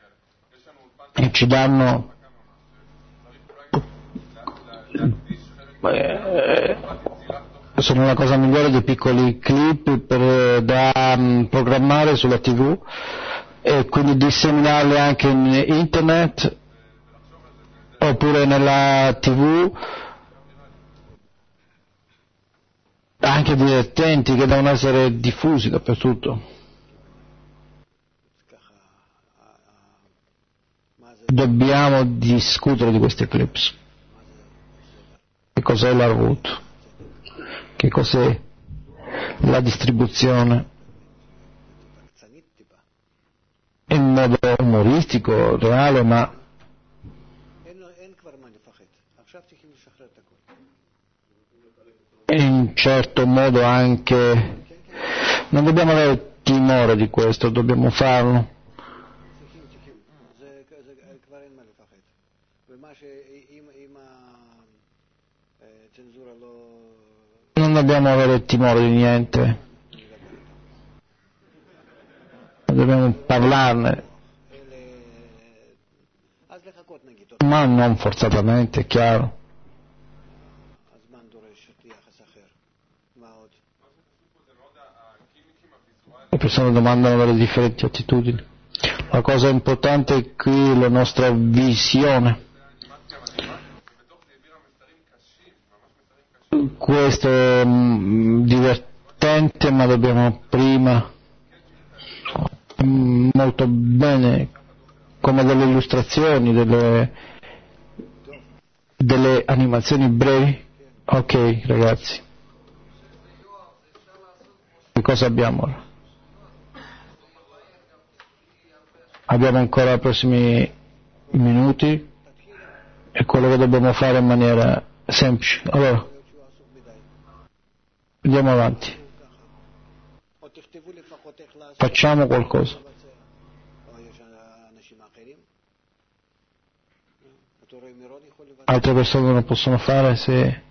e ci danno sono la cosa migliore dei piccoli clip da programmare sulla TV e quindi disseminarli anche in internet oppure nella TV, anche divertenti che devono essere diffusi dappertutto. Dobbiamo discutere di questi clips. Che cos'è l'Arvut? Che cos'è la distribuzione? In modo umoristico, reale, ma in un certo modo anche non dobbiamo avere timore di questo, dobbiamo farlo. Non dobbiamo avere timore di niente, dobbiamo parlarne, ma non forzatamente, è chiaro. Le persone domandano delle differenti attitudini. La cosa importante è qui la nostra visione. Questo è divertente, ma dobbiamo prima molto bene, come delle illustrazioni, delle animazioni brevi. Ok, ragazzi. Che cosa abbiamo ora? Abbiamo ancora i prossimi minuti e quello che dobbiamo fare in maniera semplice. Allora, andiamo avanti. Facciamo qualcosa. Altre persone non possono fare se